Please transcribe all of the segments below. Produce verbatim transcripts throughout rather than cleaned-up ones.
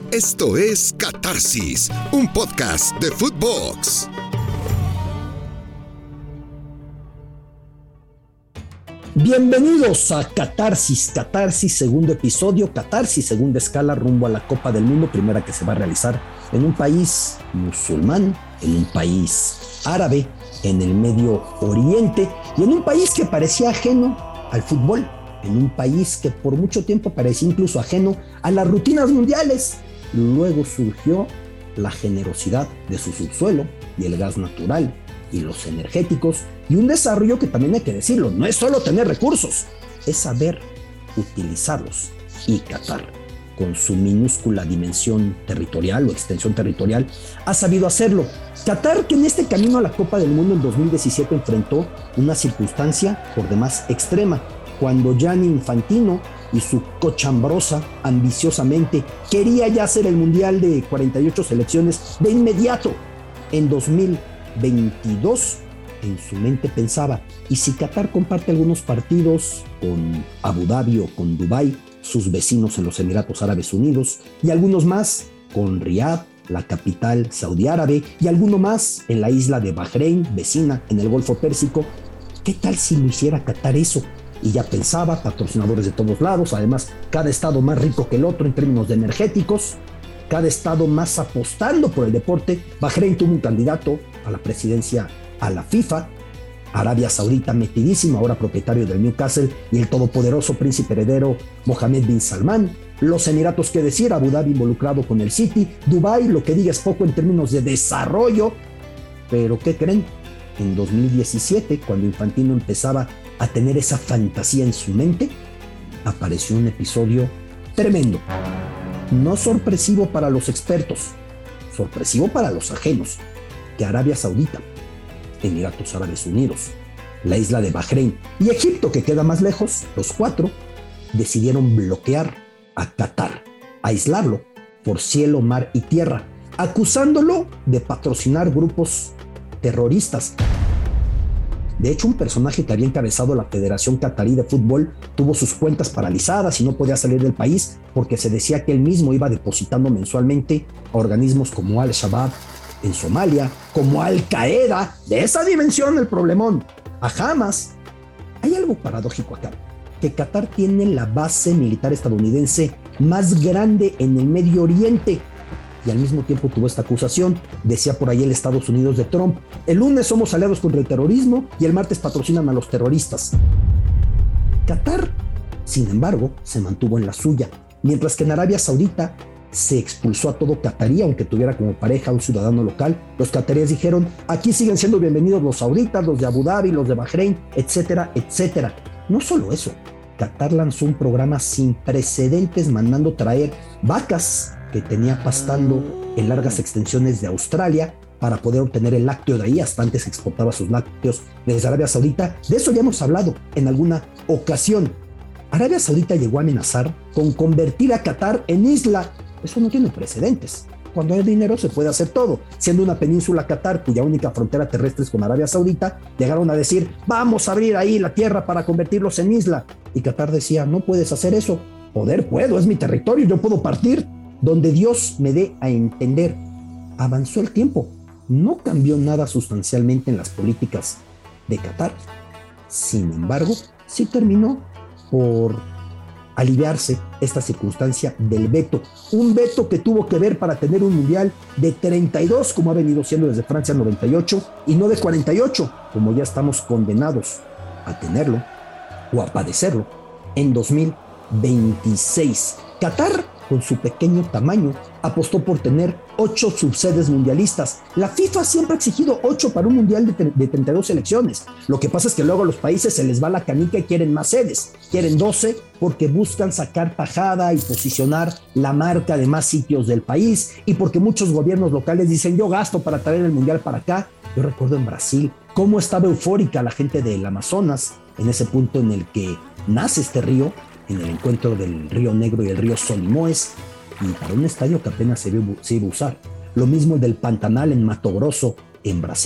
Esto es Catarsis, un podcast de Footbox. Bienvenidos a Catarsis, Catarsis segundo episodio, Catarsis segunda escala rumbo a la Copa del Mundo, primera que se va a realizar en un país musulmán, en un país árabe, en el Medio Oriente y en un país que parecía ajeno al fútbol, en un país que por mucho tiempo parecía incluso ajeno a las rutinas mundiales. Luego surgió la generosidad de su subsuelo y el gas natural y los energéticos y un desarrollo que también hay que decirlo, no es solo tener recursos, es saber utilizarlos. Y Qatar, con su minúscula dimensión territorial o extensión territorial, ha sabido hacerlo. Qatar, que en este camino a la Copa del Mundo en dos mil diecisiete enfrentó una circunstancia por demás extrema, cuando Gianni Infantino y su cochambrosa, ambiciosamente, quería ya hacer el Mundial de cuarenta y ocho selecciones de inmediato. En dos mil veintidós, en su mente pensaba, ¿y si Qatar comparte algunos partidos con Abu Dhabi o con Dubái, sus vecinos en los Emiratos Árabes Unidos, y algunos más con Riad, la capital saudí árabe, y alguno más en la isla de Bahrein, vecina en el Golfo Pérsico? ¿Qué tal si lo hiciera Qatar eso? Y ya pensaba, patrocinadores de todos lados, además cada estado más rico que el otro en términos de energéticos, cada estado más apostando por el deporte. Bahrein tuvo un candidato a la presidencia a la FIFA, Arabia Saudita metidísimo, ahora propietario del Newcastle, y el todopoderoso príncipe heredero Mohammed bin Salman. Los Emiratos, qué decir, Abu Dhabi involucrado con el City, Dubái, lo que diga es poco en términos de desarrollo. Pero ¿qué creen? En dos mil diecisiete, cuando Infantino empezaba a tener esa fantasía en su mente, apareció un episodio tremendo. No sorpresivo para los expertos, sorpresivo para los ajenos, que Arabia Saudita, Emiratos Árabes Unidos, la isla de Bahrein y Egipto, que queda más lejos, los cuatro, decidieron bloquear a Qatar, aislarlo por cielo, mar y tierra, acusándolo de patrocinar grupos terroristas. De hecho, un personaje que había encabezado la Federación Qatarí de Fútbol tuvo sus cuentas paralizadas y no podía salir del país porque se decía que él mismo iba depositando mensualmente a organismos como Al-Shabaab en Somalia, como Al-Qaeda, de esa dimensión el problemón, a Hamas. Hay algo paradójico acá, que Qatar tiene la base militar estadounidense más grande en el Medio Oriente, y al mismo tiempo tuvo esta acusación. Decía por ahí el Estados Unidos de Trump: el lunes somos aliados contra el terrorismo y el martes patrocinan a los terroristas. Qatar, sin embargo, se mantuvo en la suya, mientras que en Arabia Saudita se expulsó a todo qatarí, aunque tuviera como pareja a un ciudadano local. Los qataríes dijeron: aquí siguen siendo bienvenidos los sauditas, los de Abu Dhabi, los de Bahrein, etcétera, etcétera. No solo eso, Qatar lanzó un programa sin precedentes mandando traer vacas que tenía pastando en largas extensiones de Australia para poder obtener el lácteo de ahí. Hasta antes exportaba sus lácteos desde Arabia Saudita. De eso ya hemos hablado en alguna ocasión. Arabia Saudita llegó a amenazar con convertir a Qatar en isla. Eso no tiene precedentes. Cuando hay dinero se puede hacer todo. Siendo una península Qatar, cuya única frontera terrestre es con Arabia Saudita, llegaron a decir: vamos a abrir ahí la tierra para convertirlos en isla. Y Qatar decía: no puedes hacer eso. Poder puedo, es mi territorio, yo puedo partir donde Dios me dé a entender. Avanzó el tiempo, no cambió nada sustancialmente en las políticas de Qatar. Sin embargo, sí terminó por aliviarse esta circunstancia del veto, un veto que tuvo que ver para tener un mundial de treinta y dos, como ha venido siendo desde Francia noventa y ocho, y no de cuarenta y ocho, como ya estamos condenados a tenerlo o a padecerlo en dos mil veintiséis. Qatar, con su pequeño tamaño, apostó por tener ocho subsedes mundialistas. La FIFA siempre ha exigido ocho para un mundial de, de treinta y dos selecciones. Lo que pasa es que luego a los países se les va la canica y quieren más sedes. Quieren doce porque buscan sacar tajada y posicionar la marca de más sitios del país, y porque muchos gobiernos locales dicen: yo gasto para traer el mundial para acá. Yo recuerdo en Brasil cómo estaba eufórica la gente del Amazonas en ese punto en el que nace este río, en el encuentro del Río Negro y el río Solimões, y para un estadio que apenas se iba, se iba a usar. Lo mismo el del Pantanal en Mato Grosso, en Brasil,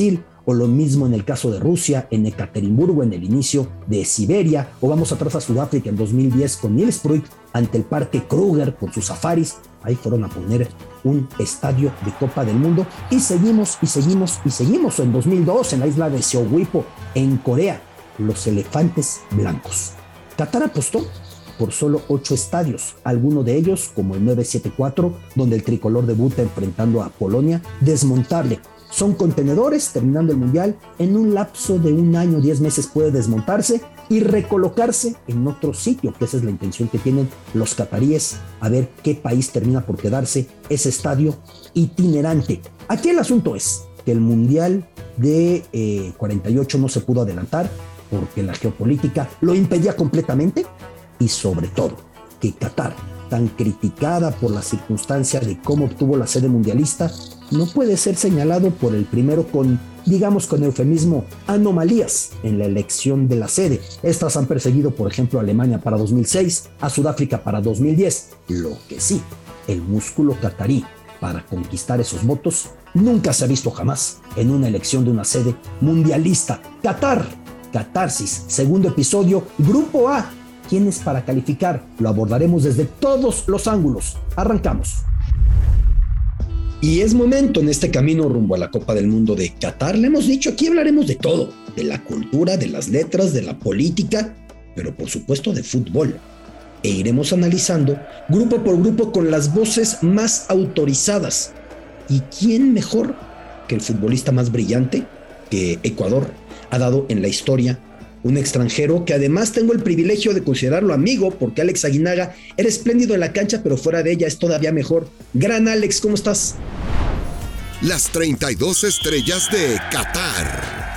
o lo mismo en el caso de Rusia, en Ekaterimburgo, en el inicio de Siberia, o vamos atrás a Sudáfrica en dos mil diez con Nielsbruck ante el Parque Kruger con sus safaris. Ahí fueron a poner un estadio de Copa del Mundo y seguimos y seguimos y seguimos. En dos mil dos en la isla de Seogwipo, en Corea, los elefantes blancos. Qatar apostó por solo ocho estadios, algunos de ellos, como el nueve siete cuatro, donde el tricolor debuta enfrentando a Polonia, desmontable. Son contenedores, terminando el mundial, en un lapso de un año, diez meses puede desmontarse y recolocarse en otro sitio, que esa es la intención que tienen los cataríes, a ver qué país termina por quedarse ese estadio itinerante. Aquí el asunto es que el mundial de eh, cuarenta y ocho no se pudo adelantar porque la geopolítica lo impedía completamente y sobre todo que Qatar, tan criticada por la circunstancia de cómo obtuvo la sede mundialista, no puede ser señalado por el primero con, digamos con eufemismo, anomalías en la elección de la sede. Estas han perseguido, por ejemplo, a Alemania para dos mil seis, a Sudáfrica para dos mil diez. Lo que sí, el músculo catarí para conquistar esos votos nunca se ha visto jamás en una elección de una sede mundialista. Qatar, Catarsis, segundo episodio, Grupo A. ¿Quiénes para calificar? Lo abordaremos desde todos los ángulos. Arrancamos. Y es momento en este camino rumbo a la Copa del Mundo de Qatar. Le hemos dicho, aquí hablaremos de todo, de la cultura, de las letras, de la política, pero por supuesto de fútbol. E iremos analizando grupo por grupo con las voces más autorizadas. ¿Y quién mejor que el futbolista más brillante que Ecuador ha dado en la historia? Un extranjero que además tengo el privilegio de considerarlo amigo, porque Alex Aguinaga era espléndido en la cancha, pero fuera de ella es todavía mejor. Gran Alex, ¿cómo estás? Las treinta y dos estrellas de Qatar.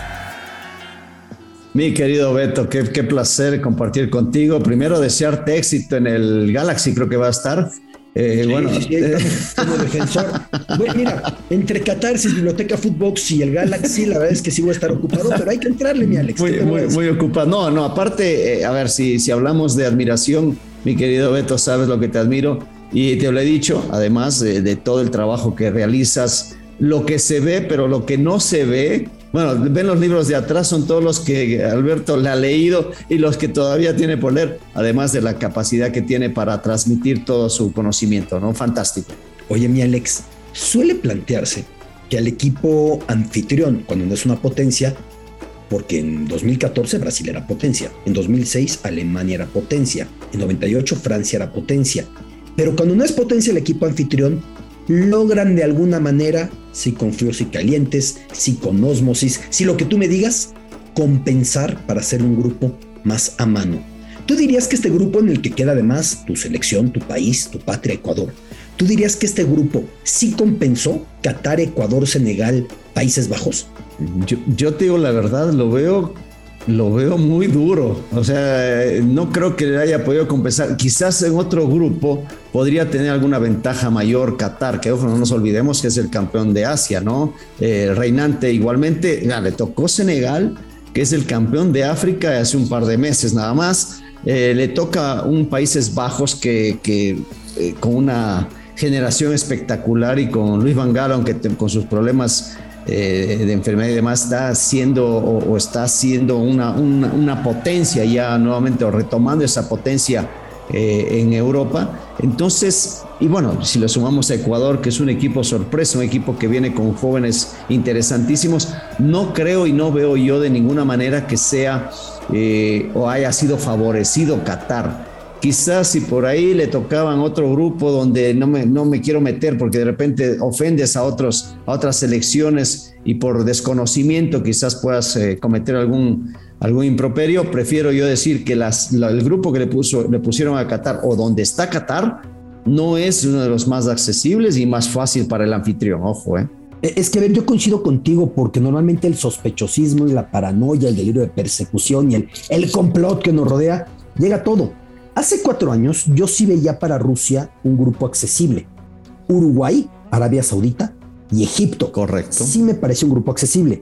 Mi querido Beto, qué, qué placer compartir contigo. Primero, desearte éxito en el Galaxy, creo que va a estar. Eh, sí, bueno, sí, sí, como defensor. Bueno, mira, entre Catarsis, Biblioteca Footbox y el Galaxy, la verdad es que sí voy a estar ocupado, pero hay que entrarle, mi Alex. Muy, muy, muy ocupado. No, no, aparte, eh, a ver, si, si hablamos de admiración, mi querido Beto, sabes lo que te admiro y te lo he dicho, además de, de todo el trabajo que realizas, lo que se ve, pero lo que no se ve. Bueno, ven los libros de atrás, son todos los que Alberto le ha leído y los que todavía tiene por leer, además de la capacidad que tiene para transmitir todo su conocimiento, ¿no? Fantástico. Oye, mi Alex, suele plantearse que al equipo anfitrión, cuando no es una potencia, porque en dos mil catorce Brasil era potencia, en dos mil seis Alemania era potencia, en noventa y ocho Francia era potencia, pero cuando no es potencia el equipo anfitrión, logran de alguna manera, si con fríos y calientes, si con ósmosis, si lo que tú me digas, compensar para hacer un grupo más a mano. ¿Tú dirías que este grupo en el que queda además tu selección, tu país, tu patria, Ecuador, tú dirías que este grupo sí compensó Qatar, Ecuador, Senegal, Países Bajos? Yo, yo te digo la verdad, lo veo... Lo veo muy duro, o sea, no creo que le haya podido compensar. Quizás en otro grupo podría tener alguna ventaja mayor Qatar, que ojo, no nos olvidemos que es el campeón de Asia, ¿no? Eh, reinante igualmente, ya, le tocó Senegal, que es el campeón de África hace un par de meses nada más. Eh, le toca un Países Bajos que, que eh, con una generación espectacular y con Luis Van Gaal, aunque te, con sus problemas Eh, de enfermedad y demás, está siendo o, o está siendo una, una, una potencia ya nuevamente, o retomando esa potencia eh, en Europa. Entonces, y bueno, si lo sumamos a Ecuador, que es un equipo sorpresa, un equipo que viene con jóvenes interesantísimos, no creo y no veo yo de ninguna manera que sea eh, o haya sido favorecido Qatar. Quizás si por ahí le tocaban otro grupo donde no me, no me quiero meter porque de repente ofendes a, otros, a otras selecciones y por desconocimiento quizás puedas eh, cometer algún, algún improperio, prefiero yo decir que las, la, el grupo que le, puso, le pusieron a Qatar o donde está Qatar no es uno de los más accesibles y más fácil para el anfitrión, ojo, ¿eh? Es que, a ver, yo coincido contigo porque normalmente el sospechosismo y la paranoia, el delirio de persecución y el, el complot que nos rodea, llega a todo. Hace cuatro años yo sí veía para Rusia un grupo accesible. Uruguay, Arabia Saudita y Egipto. Correcto. Sí me pareció un grupo accesible.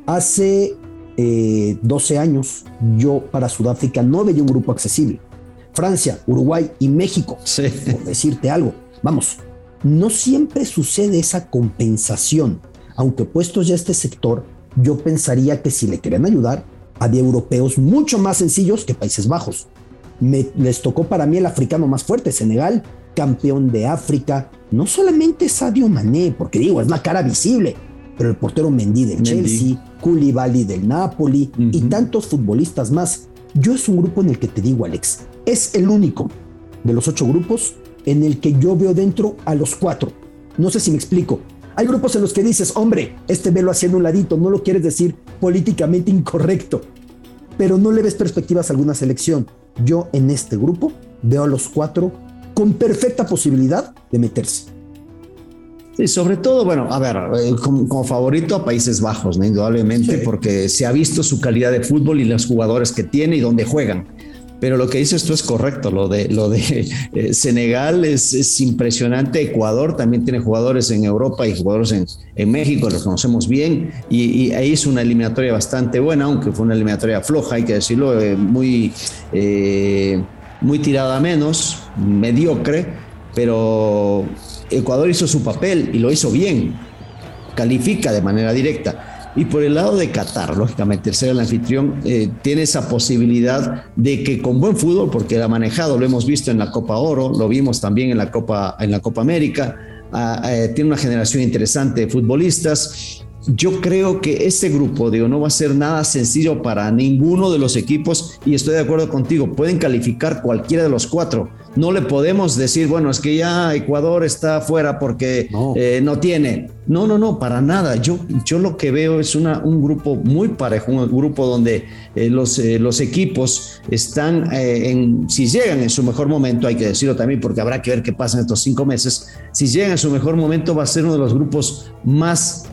Hace eh, doce años yo para Sudáfrica no veía un grupo accesible. Francia, Uruguay y México, sí. Por decirte algo. Vamos, no siempre sucede esa compensación. Aunque puestos ya a este sector, yo pensaría que si le querían ayudar, había europeos mucho más sencillos que Países Bajos. Me, les tocó para mí el africano más fuerte, Senegal, campeón de África. No solamente Sadio Mané, porque digo, es la cara visible, pero el portero Mendy del Mendy. Chelsea, Koulibaly del Napoli uh-huh. y tantos futbolistas más. Yo es un grupo en el que te digo, Alex, es el único de los ocho grupos en el que yo veo dentro a los cuatro. No sé si me explico. Hay grupos en los que dices, hombre, este velo haciendo un ladito, no lo quieres decir políticamente incorrecto, pero no le ves perspectivas a alguna selección. Yo en este grupo veo a los cuatro con perfecta posibilidad de meterse. Sí, sobre todo, bueno, a ver, eh, como, como favorito a Países Bajos, ¿no? Indudablemente, sí. Porque se ha visto su calidad de fútbol y los jugadores que tiene y dónde juegan. Pero lo que dices tú es correcto, lo de, lo de eh, Senegal es, es impresionante, Ecuador también tiene jugadores en Europa y jugadores en, en México, los conocemos bien, y, y ahí es una eliminatoria bastante buena, aunque fue una eliminatoria floja, hay que decirlo, eh, muy, eh, muy tirada a menos, mediocre, pero Ecuador hizo su papel y lo hizo bien, califica de manera directa. Y por el lado de Qatar, lógicamente, el ser el anfitrión, eh, tiene esa posibilidad de que con buen fútbol, porque lo ha manejado, lo hemos visto en la Copa Oro, lo vimos también en la Copa, en la Copa América, uh, eh, tiene una generación interesante de futbolistas. Yo creo que este grupo, digo, no va a ser nada sencillo para ninguno de los equipos y estoy de acuerdo contigo, pueden calificar cualquiera de los cuatro. No le podemos decir, bueno, es que ya Ecuador está fuera porque no, eh, no tiene. No, no, no, para nada. Yo, yo lo que veo es una, un grupo muy parejo, un grupo donde eh, los, eh, los equipos están, eh, en, si llegan en su mejor momento, hay que decirlo también porque habrá que ver qué pasa en estos cinco meses, si llegan en su mejor momento va a ser uno de los grupos más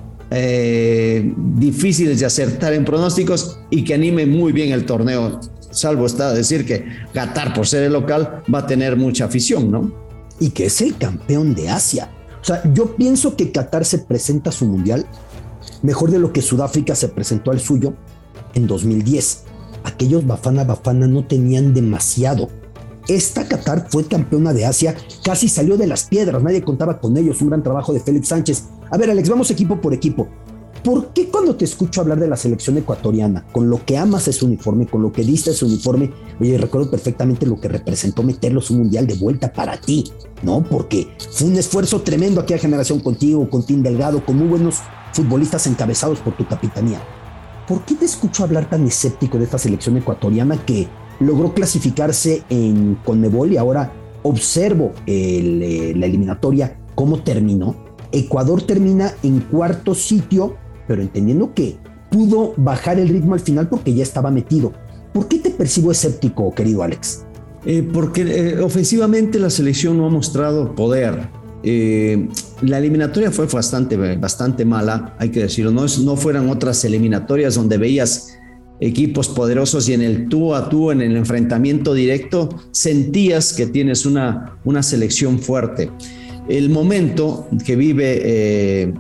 Eh, difíciles de acertar en pronósticos y que anime muy bien el torneo, salvo está decir que Qatar, por ser el local, va a tener mucha afición, ¿no? Y que es el campeón de Asia. O sea, yo pienso que Qatar se presenta a su mundial mejor de lo que Sudáfrica se presentó al suyo en dos mil diez. Aquellos Bafana Bafana no tenían demasiado. Esta Qatar fue campeona de Asia, casi salió de las piedras, nadie contaba con ellos, un gran trabajo de Félix Sánchez. A ver, Alex, vamos equipo por equipo. ¿Por qué cuando te escucho hablar de la selección ecuatoriana, con lo que amas ese uniforme, con lo que diste ese uniforme, oye, recuerdo perfectamente lo que representó meterlos un mundial de vuelta para ti, ¿no? Porque fue un esfuerzo tremendo aquella generación contigo, con Tim Delgado, con muy buenos futbolistas encabezados por tu capitanía. ¿Por qué te escucho hablar tan escéptico de esta selección ecuatoriana que logró clasificarse en Conmebol y ahora observo el, eh, la eliminatoria, cómo terminó? Ecuador termina en cuarto sitio, pero entendiendo que pudo bajar el ritmo al final porque ya estaba metido. ¿Por qué te percibo escéptico, querido Alex? Eh, porque eh, ofensivamente la selección no ha mostrado poder. Eh, la eliminatoria fue bastante, bastante mala, hay que decirlo. No, es, no fueran otras eliminatorias donde veías equipos poderosos y en el tú a tú, en el enfrentamiento directo, sentías que tienes una, una selección fuerte. El momento que vive eh,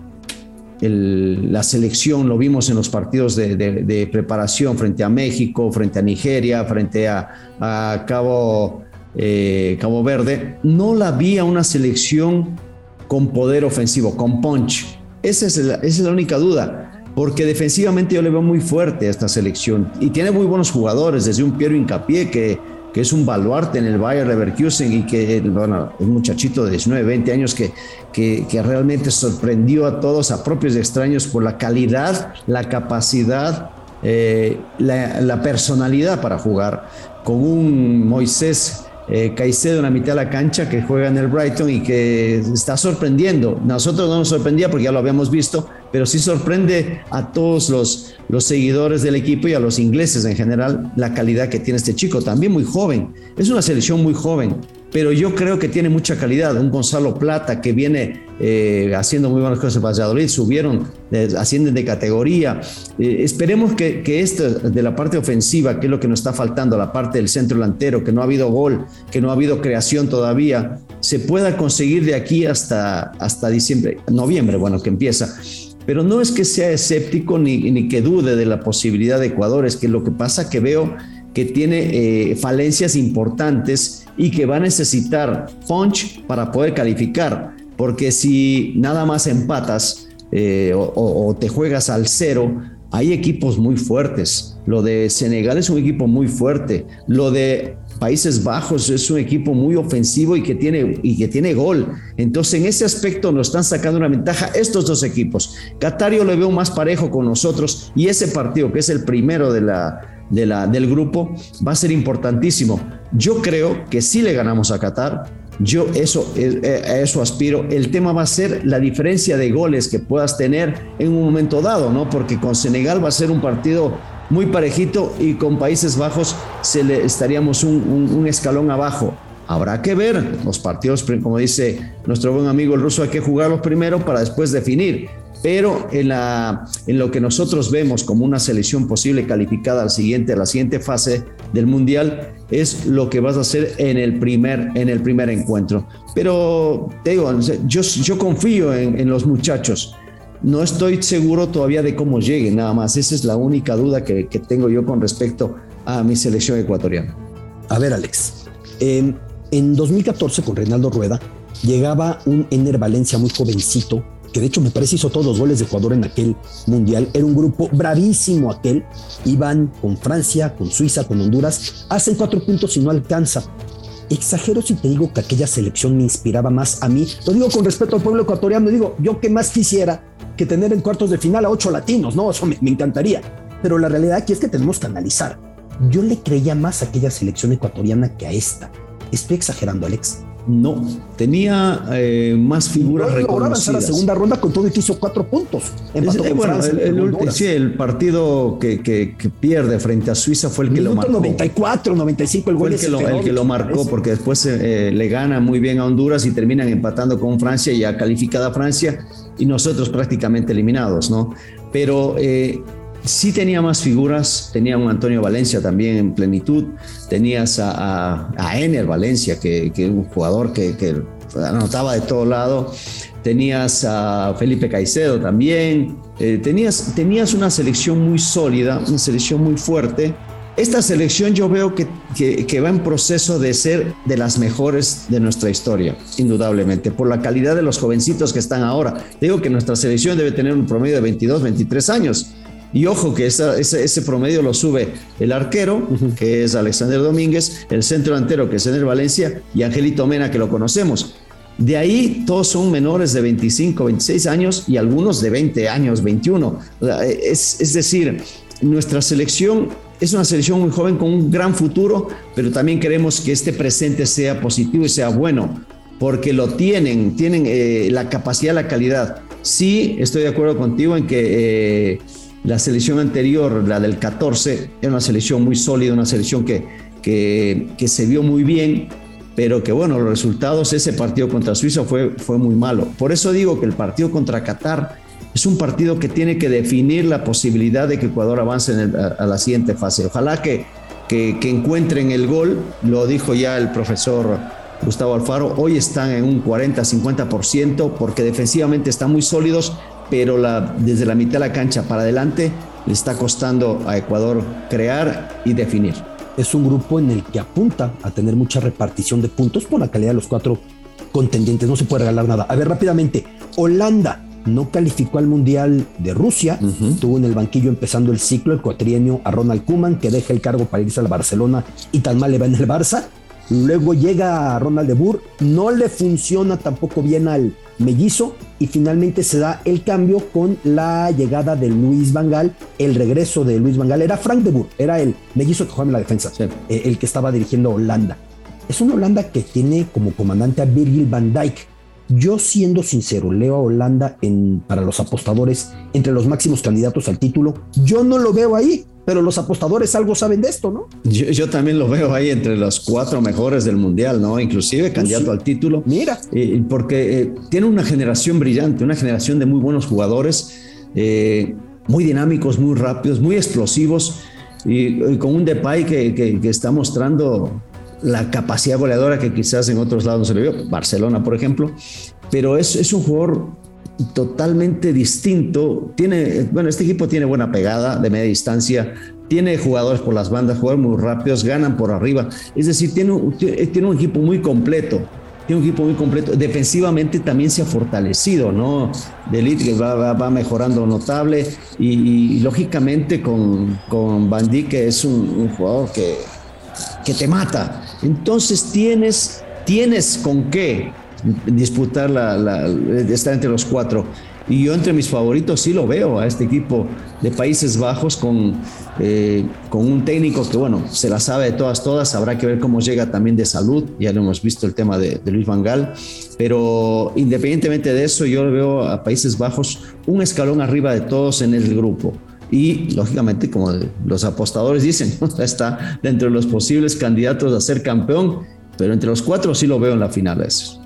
el, la selección, lo vimos en los partidos de, de, de preparación frente a México, frente a Nigeria, frente a, a Cabo, eh, Cabo Verde, no la vi a una selección con poder ofensivo, con punch. Esa es la, esa es la única duda. Porque defensivamente yo le veo muy fuerte a esta selección y tiene muy buenos jugadores, desde un Piero Hincapié que, que es un baluarte en el Bayer Leverkusen y que, bueno, un muchachito de diecinueve, veinte años que, que, que realmente sorprendió a todos, a propios y extraños, por la calidad, la capacidad, eh, la, la personalidad para jugar, con un Moisés Eh, Caicedo en la mitad de la cancha que juega en el Brighton y que está sorprendiendo. Nosotros no nos sorprendía porque ya lo habíamos visto, pero sí sorprende a todos los, los seguidores del equipo y a los ingleses en general la calidad que tiene este chico, también muy joven. Es una selección muy joven, pero yo creo que tiene mucha calidad. Un Gonzalo Plata que viene eh, haciendo muy buenas cosas en Valladolid, subieron, eh, ascienden de categoría. Eh, esperemos que, que esto de la parte ofensiva, que es lo que nos está faltando, la parte del centro delantero, que no ha habido gol, que no ha habido creación todavía, se pueda conseguir de aquí hasta, hasta diciembre, noviembre, bueno, que empieza. Pero no es que sea escéptico ni, ni que dude de la posibilidad de Ecuador, es que lo que pasa que veo que tiene eh, falencias importantes y que va a necesitar punch para poder calificar, porque si nada más empatas eh, o, o te juegas al cero, hay equipos muy fuertes. Lo de Senegal es un equipo muy fuerte. Lo de Países Bajos es un equipo muy ofensivo y que tiene, y que tiene gol. Entonces, en ese aspecto nos están sacando una ventaja estos dos equipos. Qatar yo lo veo más parejo con nosotros, y ese partido, que es el primero de la, de la, del grupo, va a ser importantísimo. Yo creo que sí le ganamos a Qatar. Yo eso, a eso aspiro. El tema va a ser la diferencia de goles que puedas tener en un momento dado, ¿no? Porque con Senegal va a ser un partido muy parejito, y con Países Bajos se le estaríamos un, un, un escalón abajo. Habrá que ver los partidos, como dice nuestro buen amigo el ruso, hay que jugarlos primero para después definir. Pero en, la, en lo que nosotros vemos como una selección posible calificada al siguiente, a la siguiente fase del Mundial, es lo que vas a hacer en el primer, en el primer encuentro. Pero te digo, yo, yo confío en, en los muchachos. No estoy seguro todavía de cómo lleguen, nada más. Esa es la única duda que, que tengo yo con respecto a mi selección ecuatoriana. A ver, Alex, eh, en dos mil catorce con Reinaldo Rueda llegaba un Ener Valencia muy jovencito, que de hecho me parece hizo todos los goles de Ecuador en aquel mundial. Era un grupo bravísimo aquel. Iban con Francia, con Suiza, con Honduras, hacen cuatro puntos y no alcanza. Exagero si te digo que aquella selección me inspiraba más a mí. Lo digo con respeto al pueblo ecuatoriano. Digo, yo que más quisiera que tener en cuartos de final a ocho latinos, ¿no? Eso me, me encantaría. Pero la realidad aquí es que tenemos que analizar. Yo le creía más a aquella selección ecuatoriana que a esta. ¿Estoy exagerando, Alex? No, tenía eh, más figuras reconocidas. Logró avanzar a la segunda ronda con todo y que hizo cuatro puntos. Empató es, con bueno, Francia, el, el, con sí, el partido que, que, que pierde frente a Suiza fue el que lo marcó. noventa y cuatro, noventa y cinco, el gol fue el que, lo, el que lo marcó, porque después eh, le gana muy bien a Honduras y terminan empatando con Francia, ya calificada Francia, y nosotros prácticamente eliminados, ¿no? Pero eh, sí tenía más figuras. Tenía un Antonio Valencia también en plenitud. Tenías a, a, a Ener Valencia, que, que es un jugador que, que anotaba de todo lado. Tenías a Felipe Caicedo también. Eh, tenías, tenías una selección muy sólida, una selección muy fuerte. Esta selección yo veo que, que, que va en proceso de ser de las mejores de nuestra historia, indudablemente, por la calidad de los jovencitos que están ahora. Digo que nuestra selección debe tener un promedio de veintidós, veintitrés años. Y ojo que esa, ese, ese promedio lo sube el arquero, uh-huh. que es Alexander Domínguez, el centro delantero, que es Ener Valencia, y Angelito Mena, que lo conocemos. De ahí todos son menores de veinticinco, veintiséis años, y algunos de veinte años, veintiuno. Es, es decir, nuestra selección es una selección muy joven con un gran futuro, pero también queremos que este presente sea positivo y sea bueno, porque lo tienen, tienen eh, la capacidad, la calidad. Sí, estoy de acuerdo contigo en que eh, la selección anterior, la del catorce, era una selección muy sólida, una selección que, que, que se vio muy bien, pero que bueno, los resultados, ese partido contra Suiza fue, fue muy malo. Por eso digo que el partido contra Qatar es un partido que tiene que definir la posibilidad de que Ecuador avance en el, a, a la siguiente fase. Ojalá que, que, que encuentren el gol. Lo dijo ya el profesor Gustavo Alfaro. Hoy están en un cuarenta, cincuenta por ciento porque defensivamente están muy sólidos, pero la, desde la mitad de la cancha para adelante le está costando a Ecuador crear y definir. Es un grupo en el que apunta a tener mucha repartición de puntos por la calidad de los cuatro contendientes. No se puede regalar nada. A ver, rápidamente. Holanda no calificó al Mundial de Rusia. Uh-huh. Tuvo en el banquillo, empezando el ciclo, el cuatrienio a Ronald Koeman, que deja el cargo para irse al Barcelona y tan mal le va en el Barça. Luego llega a Ronald de Boer, no le funciona tampoco bien al mellizo, y finalmente se da el cambio con la llegada de Luis Van Gaal, el regreso de Luis Van Gaal. Era Frank de Boer, era el mellizo que jugaba en la defensa, sí. eh, el que estaba dirigiendo a Holanda. Es una Holanda que tiene como comandante a Virgil van Dijk. Yo, siendo sincero, leo a Holanda en, para los apostadores entre los máximos candidatos al título. Yo no lo veo ahí, pero los apostadores algo saben de esto, ¿no? Yo, yo también lo veo ahí entre los cuatro mejores del Mundial, ¿no? Inclusive candidato sí. al título. Mira. Eh, porque eh, tiene una generación brillante, una generación de muy buenos jugadores, eh, muy dinámicos, muy rápidos, muy explosivos, y, y con un Depay que, que, que está mostrando la capacidad goleadora que quizás en otros lados no se le vio, Barcelona por ejemplo, pero es, es un jugador totalmente distinto. Tiene, bueno, este equipo tiene buena pegada de media distancia, tiene jugadores por las bandas, jugadores muy rápidos, ganan por arriba, es decir, tiene, tiene un equipo muy completo. tiene un equipo muy completo. Defensivamente también se ha fortalecido, ¿no? De Ligt que va, va, va mejorando notable y, y lógicamente con, con Van Dijk, que es un, un jugador que, que te mata. Entonces tienes, tienes con qué disputar la, la, estar entre los cuatro. Y yo entre mis favoritos sí lo veo a este equipo de Países Bajos con, eh, con un técnico que, bueno, se la sabe de todas, todas. Habrá que ver cómo llega también de salud. Ya lo hemos visto el tema de, de Luis Van Gaal. Pero independientemente de eso, yo veo a Países Bajos un escalón arriba de todos en el grupo. Y lógicamente, como los apostadores dicen, está dentro de los posibles candidatos a ser campeón. Pero entre los cuatro sí lo veo en la final eso.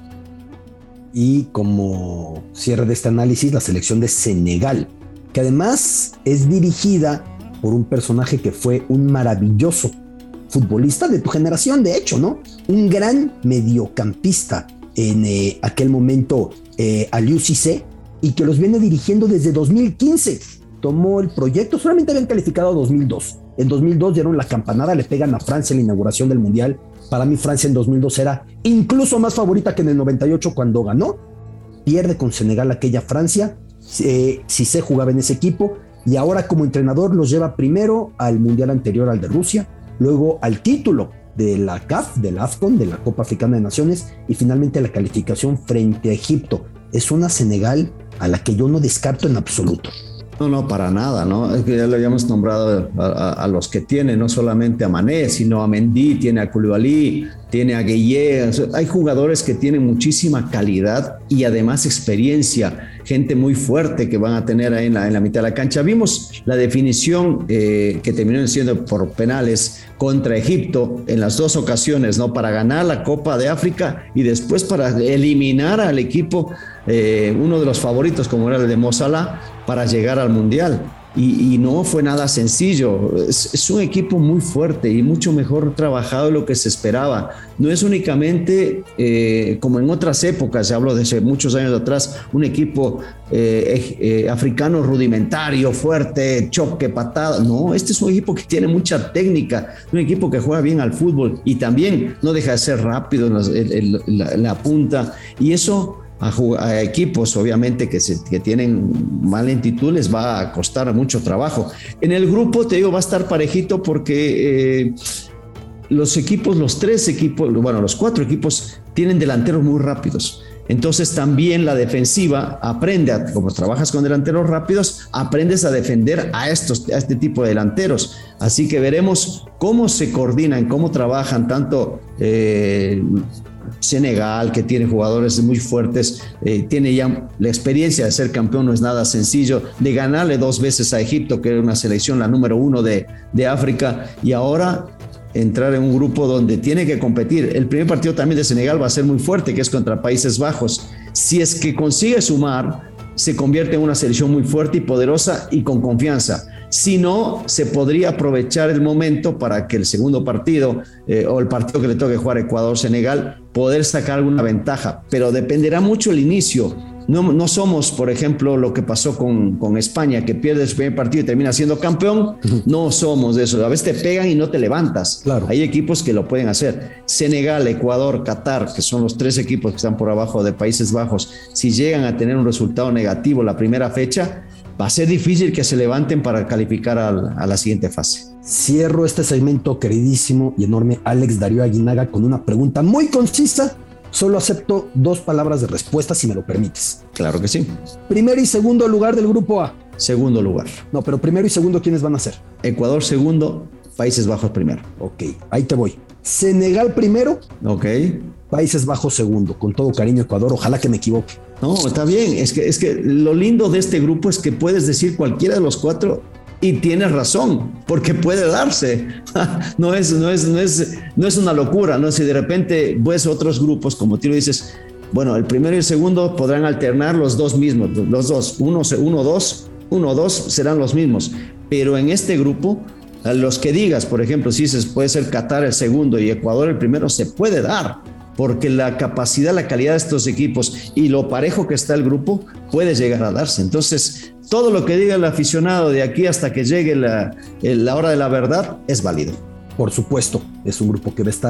Y como cierre de este análisis, la selección de Senegal, que además es dirigida por un personaje que fue un maravilloso futbolista de tu generación, de hecho, ¿no? Un gran mediocampista en eh, aquel momento, eh, Aliou Cissé, y que los viene dirigiendo desde dos mil quince. Tomó el proyecto, solamente habían calificado a dos mil dos. En dos mil dos dieron la campanada, le pegan a Francia en la inauguración del Mundial. Para mí Francia en dos mil dos era incluso más favorita que en el noventa y ocho cuando ganó. Pierde con Senegal aquella Francia. Eh, Cissé jugaba en ese equipo y ahora como entrenador los lleva primero al Mundial anterior al de Rusia, luego al título de la C A F, de la AFCON, de la Copa Africana de Naciones, y finalmente la calificación frente a Egipto. Es una Senegal a la que yo no descarto en absoluto. No, no, para nada, ¿no? Es que ya lo habíamos nombrado a, a, a los que tiene, no solamente a Mané, sino a Mendy, tiene a Koulibaly, tiene a Gueye. O sea, hay jugadores que tienen muchísima calidad y además experiencia, gente muy fuerte que van a tener ahí en la, en la mitad de la cancha. Vimos la definición eh, que terminó siendo por penales contra Egipto en las dos ocasiones, ¿no? Para ganar la Copa de África y después para eliminar al equipo, eh, uno de los favoritos como era el de Mo Salah, para llegar al Mundial. Y, y no fue nada sencillo. Es, es un equipo muy fuerte y mucho mejor trabajado de lo que se esperaba. No es únicamente eh, como en otras épocas, se habló de hace muchos años atrás, un equipo eh, eh, africano rudimentario, fuerte, choque, patada. No, este es un equipo que tiene mucha técnica, un equipo que juega bien al fútbol y también no deja de ser rápido en, las, en, en, la, en la punta. Y eso A, a equipos obviamente que, se, que tienen más lentitud les va a costar mucho trabajo. En el grupo, te digo, va a estar parejito porque eh, los equipos, los tres equipos, bueno, los cuatro equipos tienen delanteros muy rápidos. Entonces también la defensiva aprende, a, como trabajas con delanteros rápidos, aprendes a defender a, estos, a este tipo de delanteros. Así que veremos cómo se coordinan, cómo trabajan tanto eh, Senegal, que tiene jugadores muy fuertes, eh, tiene ya la experiencia de ser campeón, no es nada sencillo, de ganarle dos veces a Egipto, que era una selección la número uno de, de África, y ahora entrar en un grupo donde tiene que competir. El primer partido también de Senegal va a ser muy fuerte, que es contra Países Bajos. Si es que consigue sumar, se convierte en una selección muy fuerte y poderosa y con confianza. Si no, se podría aprovechar el momento para que el segundo partido eh, o el partido que le toque jugar Ecuador-Senegal, poder sacar alguna ventaja, pero dependerá mucho el inicio. No, no somos, por ejemplo, lo que pasó con, con España, que pierde su primer partido y termina siendo campeón. No somos de eso. A veces te pegan y no te levantas. Claro. Hay equipos que lo pueden hacer. Senegal, Ecuador, Qatar, que son los tres equipos que están por abajo de Países Bajos, si llegan a tener un resultado negativo la primera fecha, va a ser difícil que se levanten para calificar a, a la siguiente fase. Cierro este segmento, queridísimo y enorme Alex Darío Aguinaga, con una pregunta muy concisa. Solo acepto dos palabras de respuesta, si me lo permites. Claro que sí. Primero y segundo lugar del grupo A. Segundo lugar. No, pero primero y segundo, ¿quiénes van a ser? Ecuador segundo, Países Bajos primero. Ok, ahí te voy. Senegal primero. Ok. Países Bajos segundo. Con todo cariño, Ecuador, ojalá que me equivoque. No, está bien. Es que, es que lo lindo de este grupo es que puedes decir cualquiera de los cuatro y tienes razón, porque puede darse. No es, no es, no es, no es una locura, ¿no? Si de repente ves otros grupos, como tú lo dices, bueno, el primero y el segundo podrán alternar los dos mismos, los dos, uno, uno, dos, uno, dos serán los mismos. Pero en este grupo, los que digas, por ejemplo, si dices, puede ser Qatar el segundo y Ecuador el primero, se puede dar, porque la capacidad, la calidad de estos equipos y lo parejo que está el grupo puede llegar a darse. Entonces, todo lo que diga el aficionado de aquí hasta que llegue la, la hora de la verdad es válido. Por supuesto, es un grupo que va a estar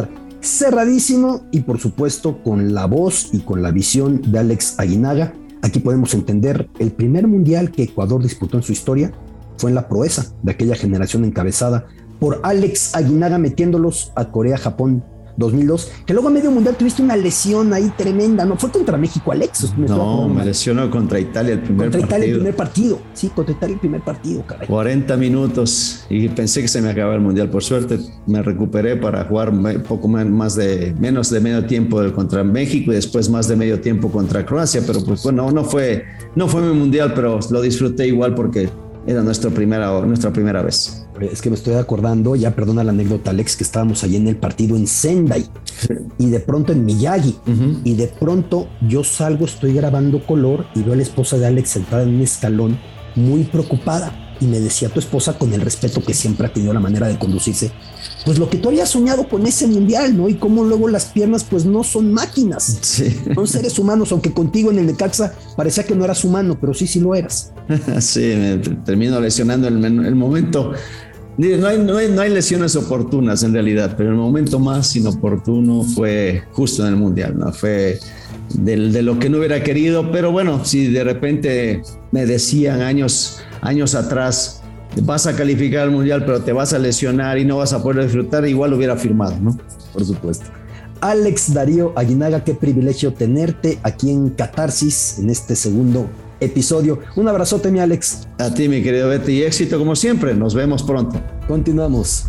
cerradísimo y por supuesto con la voz y con la visión de Alex Aguinaga. Aquí podemos entender el primer mundial que Ecuador disputó en su historia fue en la proeza de aquella generación encabezada por Alex Aguinaga metiéndolos a Corea-Japón dos mil dos, que luego a medio mundial tuviste una lesión ahí tremenda, ¿no? Fue contra México, Alex. Me no, me lesionó contra Italia el primer contra partido. Contra Italia el primer partido, sí, contra Italia el primer partido, caray. cuarenta minutos y pensé que se me acababa el mundial. Por suerte me recuperé para jugar poco más de, menos de medio tiempo contra México y después más de medio tiempo contra Croacia, pero pues bueno, no fue, no fue mi mundial, pero lo disfruté igual porque era nuestra primera, nuestra primera vez. Es que me estoy acordando, ya perdona la anécdota, Alex, que estábamos ahí en el partido en Sendai y de pronto en Miyagi uh-huh. y de pronto yo salgo, estoy grabando color y veo a la esposa de Alex sentada en un escalón muy preocupada y me decía tu esposa, con el respeto que siempre ha tenido la manera de conducirse, pues lo que tú habías soñado con ese mundial, ¿no? Y cómo luego las piernas pues no son máquinas, sí. son seres humanos, aunque contigo en el Necaxa parecía que no eras humano, pero sí, sí lo eras. Sí, me termino lesionando el, el momento. No hay, no, hay, no hay lesiones oportunas en realidad, pero el momento más inoportuno fue justo en el mundial, ¿no? Fue de, de lo que no hubiera querido, pero bueno, si de repente me decían años, años atrás, vas a calificar al mundial, pero te vas a lesionar y no vas a poder disfrutar, igual lo hubiera firmado, ¿no? Por supuesto. Alex Darío Aguinaga, qué privilegio tenerte aquí en Catarsis, en este segundo episodio. Un abrazote, mi Alex. A ti, mi querido Beto, y éxito como siempre. Nos vemos pronto. Continuamos.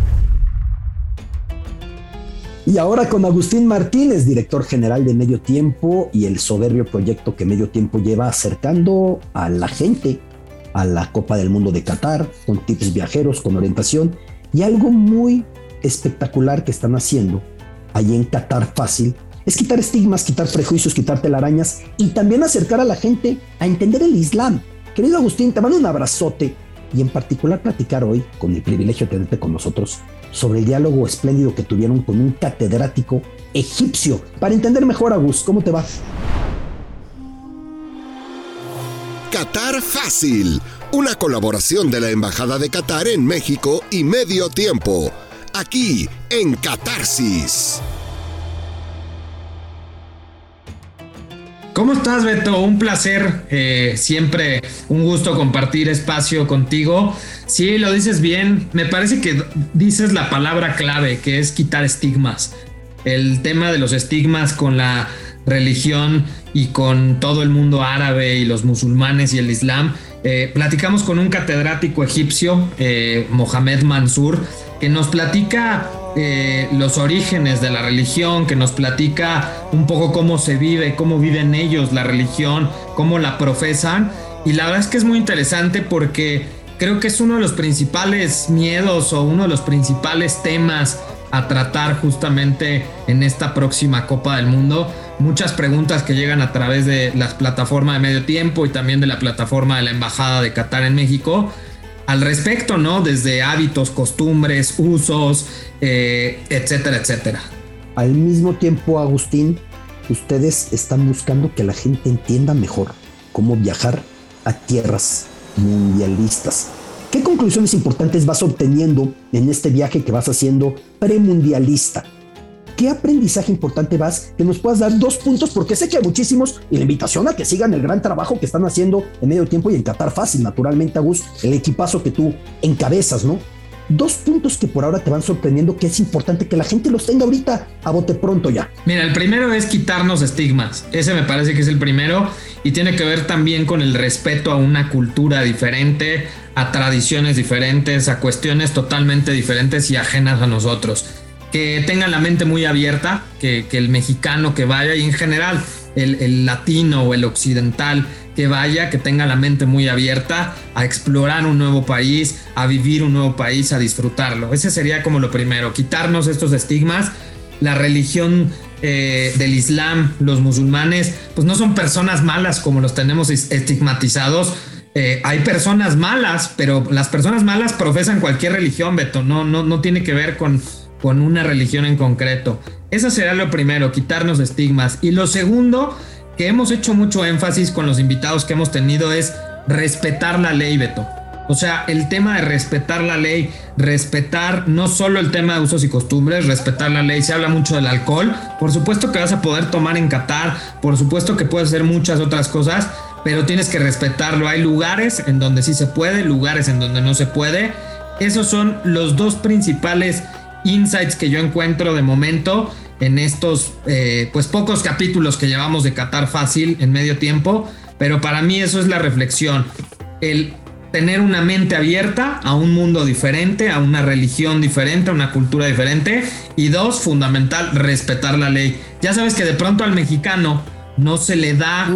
Y ahora con Agustín Martínez, director general de Medio Tiempo y el soberbio proyecto que Medio Tiempo lleva acercando a la gente a la Copa del Mundo de Qatar, con tips viajeros, con orientación y algo muy espectacular que están haciendo allí en Qatar Fácil. Es quitar estigmas, quitar prejuicios, quitar telarañas y también acercar a la gente a entender el Islam. Querido Agustín, te mando un abrazote y en particular platicar hoy, con el privilegio de tenerte con nosotros, sobre el diálogo espléndido que tuvieron con un catedrático egipcio. Para entender mejor, Agus, ¿cómo te va? Qatar Fácil, una colaboración de la Embajada de Qatar en México y Medio Tiempo, aquí en Catarsis. ¿Cómo estás, Beto? Un placer, eh, siempre un gusto compartir espacio contigo. Sí, lo dices bien. Me parece que dices la palabra clave, que es quitar estigmas. El tema de los estigmas con la religión y con todo el mundo árabe y los musulmanes y el Islam. Eh, platicamos con un catedrático egipcio, eh, Mohamed Mansour, que nos platica eh, los orígenes de la religión, que nos platica un poco cómo se vive, cómo viven ellos la religión, cómo la profesan. Y la verdad es que es muy interesante porque creo que es uno de los principales miedos o uno de los principales temas a tratar justamente en esta próxima Copa del Mundo. Muchas preguntas que llegan a través de las plataformas de Medio Tiempo y también de la plataforma de la Embajada de Qatar en México al respecto, ¿no? Desde hábitos, costumbres, usos, eh, etcétera, etcétera. Al mismo tiempo, Agustín, ustedes están buscando que la gente entienda mejor cómo viajar a tierras mundialistas. ¿Qué conclusiones importantes vas obteniendo en este viaje que vas haciendo premundialista? ¿Qué aprendizaje importante vas? Que nos puedas dar dos puntos, porque sé que hay muchísimos, y la invitación a que sigan el gran trabajo que están haciendo en Medio Tiempo y en Qatar Fácil, naturalmente, Agus, el equipazo que tú encabezas, ¿no? Dos puntos que por ahora te van sorprendiendo, que es importante que la gente los tenga ahorita a bote pronto ya. Mira, el primero es quitarnos estigmas. Ese me parece que es el primero y tiene que ver también con el respeto a una cultura diferente, a tradiciones diferentes, a cuestiones totalmente diferentes y ajenas a nosotros. Que tengan la mente muy abierta, que, que el mexicano que vaya y en general el, el latino o el occidental que vaya, que tenga la mente muy abierta a explorar un nuevo país, a vivir un nuevo país, a disfrutarlo. Ese sería como lo primero, quitarnos estos estigmas. La religión eh, del Islam, los musulmanes, pues no son personas malas como los tenemos estigmatizados. Eh, hay personas malas, pero las personas malas profesan cualquier religión, Beto, no, no, no tiene que ver con, con una religión en concreto. Eso sería lo primero, quitarnos estigmas. Y lo segundo, que hemos hecho mucho énfasis con los invitados que hemos tenido, es respetar la ley, Beto. O sea, el tema de respetar la ley, respetar no solo el tema de usos y costumbres, respetar la ley. Se habla mucho del alcohol. Por supuesto que vas a poder tomar en Qatar, por supuesto que puedes hacer muchas otras cosas, pero tienes que respetarlo. Hay lugares en donde sí se puede, lugares en donde no se puede. Esos son los dos principales insights que yo encuentro de momento en estos eh, pues pocos capítulos que llevamos de Qatar Fácil en medio tiempo. Pero para mí eso es la reflexión. El tener una mente abierta a un mundo diferente, a una religión diferente, a una cultura diferente. Y dos, fundamental, respetar la ley. Ya sabes que de pronto al mexicano no se le da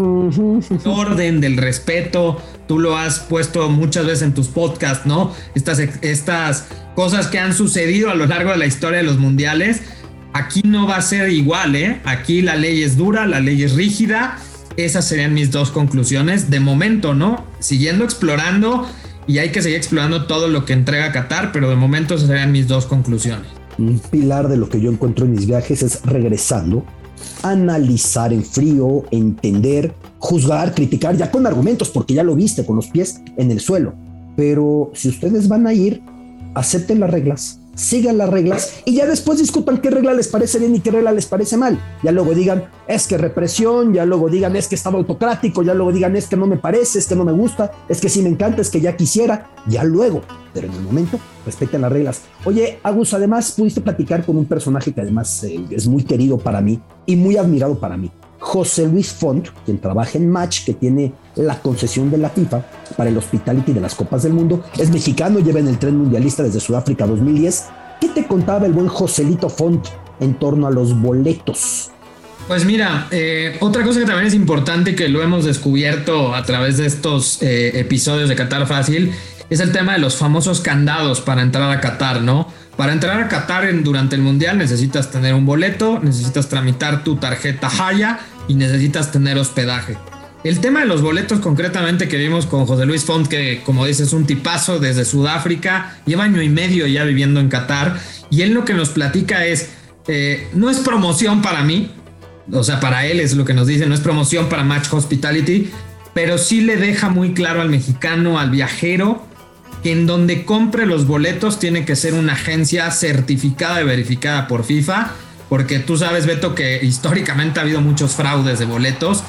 orden del respeto. Tú lo has puesto muchas veces en tus podcasts, ¿no? Estas, estas cosas que han sucedido a lo largo de la historia de los mundiales. Aquí no va a ser igual, ¿eh? Aquí la ley es dura, la ley es rígida. Esas serían mis dos conclusiones de momento, ¿no? Siguiendo explorando, y hay que seguir explorando todo lo que entrega Qatar, pero de momento esas serían mis dos conclusiones. Un pilar de lo que yo encuentro en mis viajes es regresando, analizar en frío, entender, juzgar, criticar, ya con argumentos, porque ya lo viste, con los pies en el suelo. Pero si ustedes van a ir, acepten las reglas, sigan las reglas y ya después discutan qué regla les parece bien y qué regla les parece mal. Ya luego digan, es que represión, ya luego digan, es que estaba autocrático, ya luego digan, es que no me parece, es que no me gusta, es que sí me encanta, es que ya quisiera, ya luego. Pero en el momento, respeten las reglas. Oye, Agus, además pudiste platicar con un personaje que además eh, es muy querido para mí y muy admirado para mí. José Luis Font, quien trabaja en Match, que tiene la concesión de la FIFA para el hospitality de las Copas del Mundo, es mexicano, lleva en el tren mundialista desde Sudáfrica dos mil diez. ¿Qué te contaba el buen Joselito Font en torno a los boletos? Pues mira, eh, otra cosa que también es importante, que lo hemos descubierto a través de estos eh, episodios de Qatar Fácil, es el tema de los famosos candados para entrar a Qatar, ¿no? Para entrar a Qatar en, durante el Mundial necesitas tener un boleto, necesitas tramitar tu tarjeta Haya y necesitas tener hospedaje. El tema de los boletos concretamente que vimos con José Luis Font, que como dices es un tipazo desde Sudáfrica, lleva año y medio ya viviendo en Qatar, y él lo que nos platica es, eh, no es promoción para mí, o sea para él es lo que nos dice, no es promoción para Match Hospitality, pero sí le deja muy claro al mexicano, al viajero, que en donde compre los boletos tiene que ser una agencia certificada y verificada por FIFA, porque tú sabes, Beto, que históricamente ha habido muchos fraudes de boletos.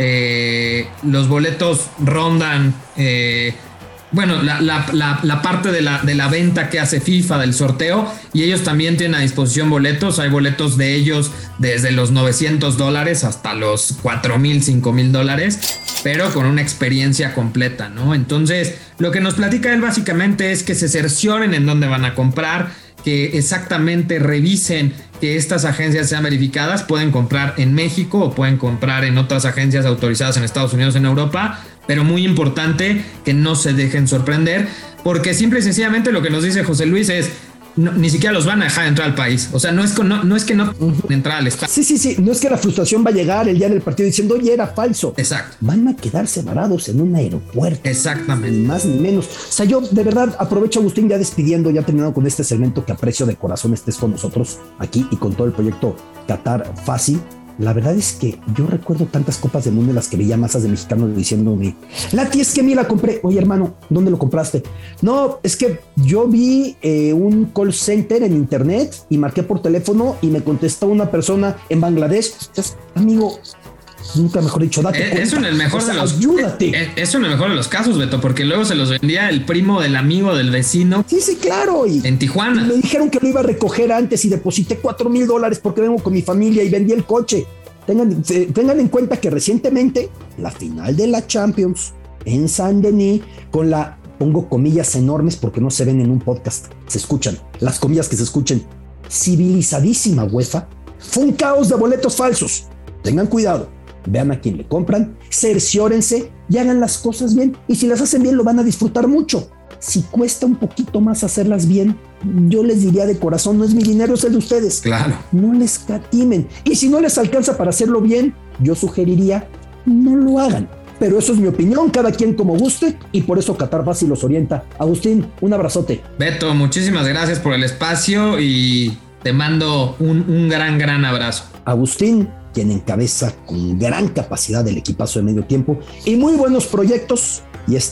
Eh, los boletos rondan, eh, bueno, la, la, la, la parte de la, de la venta que hace FIFA del sorteo, y ellos también tienen a disposición boletos. Hay boletos de ellos desde los novecientos dólares hasta los cuatro mil, cinco mil dólares, pero con una experiencia completa, ¿no? Entonces, lo que nos platica él básicamente es que se cercioren en dónde van a comprar, que exactamente revisen que estas agencias sean verificadas. Pueden comprar en México o pueden comprar en otras agencias autorizadas en Estados Unidos, en Europa, pero muy importante que no se dejen sorprender, porque simple y sencillamente lo que nos dice José Luis es, no, ni siquiera los van a dejar entrar al país. O sea, no es, no, no es que no uh-huh. entrar al estadio. Sí, sí, sí. No es que la frustración va a llegar el día del partido diciendo, oye, era falso. Exacto. Van a quedarse varados en un aeropuerto. Exactamente. Ni más ni menos. O sea, yo de verdad aprovecho, Agustín, ya despidiendo, ya terminando con este segmento, que aprecio de corazón estés con nosotros aquí y con todo el proyecto Qatar Fácil. La verdad es que yo recuerdo tantas copas del mundo en las que veía masas de mexicanos diciéndome, Lati, es que a mí la compré. Oye, hermano, ¿dónde lo compraste? No, es que yo vi eh, un call center en internet y marqué por teléfono y me contestó una persona en Bangladesh. Entonces, amigo, nunca mejor dicho, date eh, cuenta. Eso en el mejor o sea, de los ayúdate. Eh, eso en el mejor de los casos, Beto, porque luego se los vendía el primo del amigo del vecino. Sí, sí, claro. Y, en Tijuana. Y me dijeron que lo iba a recoger antes y deposité cuatro mil dólares porque vengo con mi familia y vendí el coche. Tengan, tengan en cuenta que recientemente la final de la Champions en Saint-Denis, con la, pongo comillas enormes porque no se ven en un podcast, se escuchan, las comillas que se escuchen, civilizadísima UEFA, fue un caos de boletos falsos. Tengan cuidado, vean a quién le compran, cerciórense y hagan las cosas bien, y si las hacen bien lo van a disfrutar mucho. Si cuesta un poquito más hacerlas bien, yo les diría de corazón, no es mi dinero, es el de ustedes. Claro. No les catimen. Y si no les alcanza para hacerlo bien, yo sugeriría, no lo hagan. Pero eso es mi opinión, cada quien como guste, y por eso Qatar Fácil los orienta. Agustín, un abrazote. Beto, muchísimas gracias por el espacio y te mando un, un gran, gran abrazo. Agustín, quien encabeza con gran capacidad el equipazo de medio tiempo y muy buenos proyectos, y este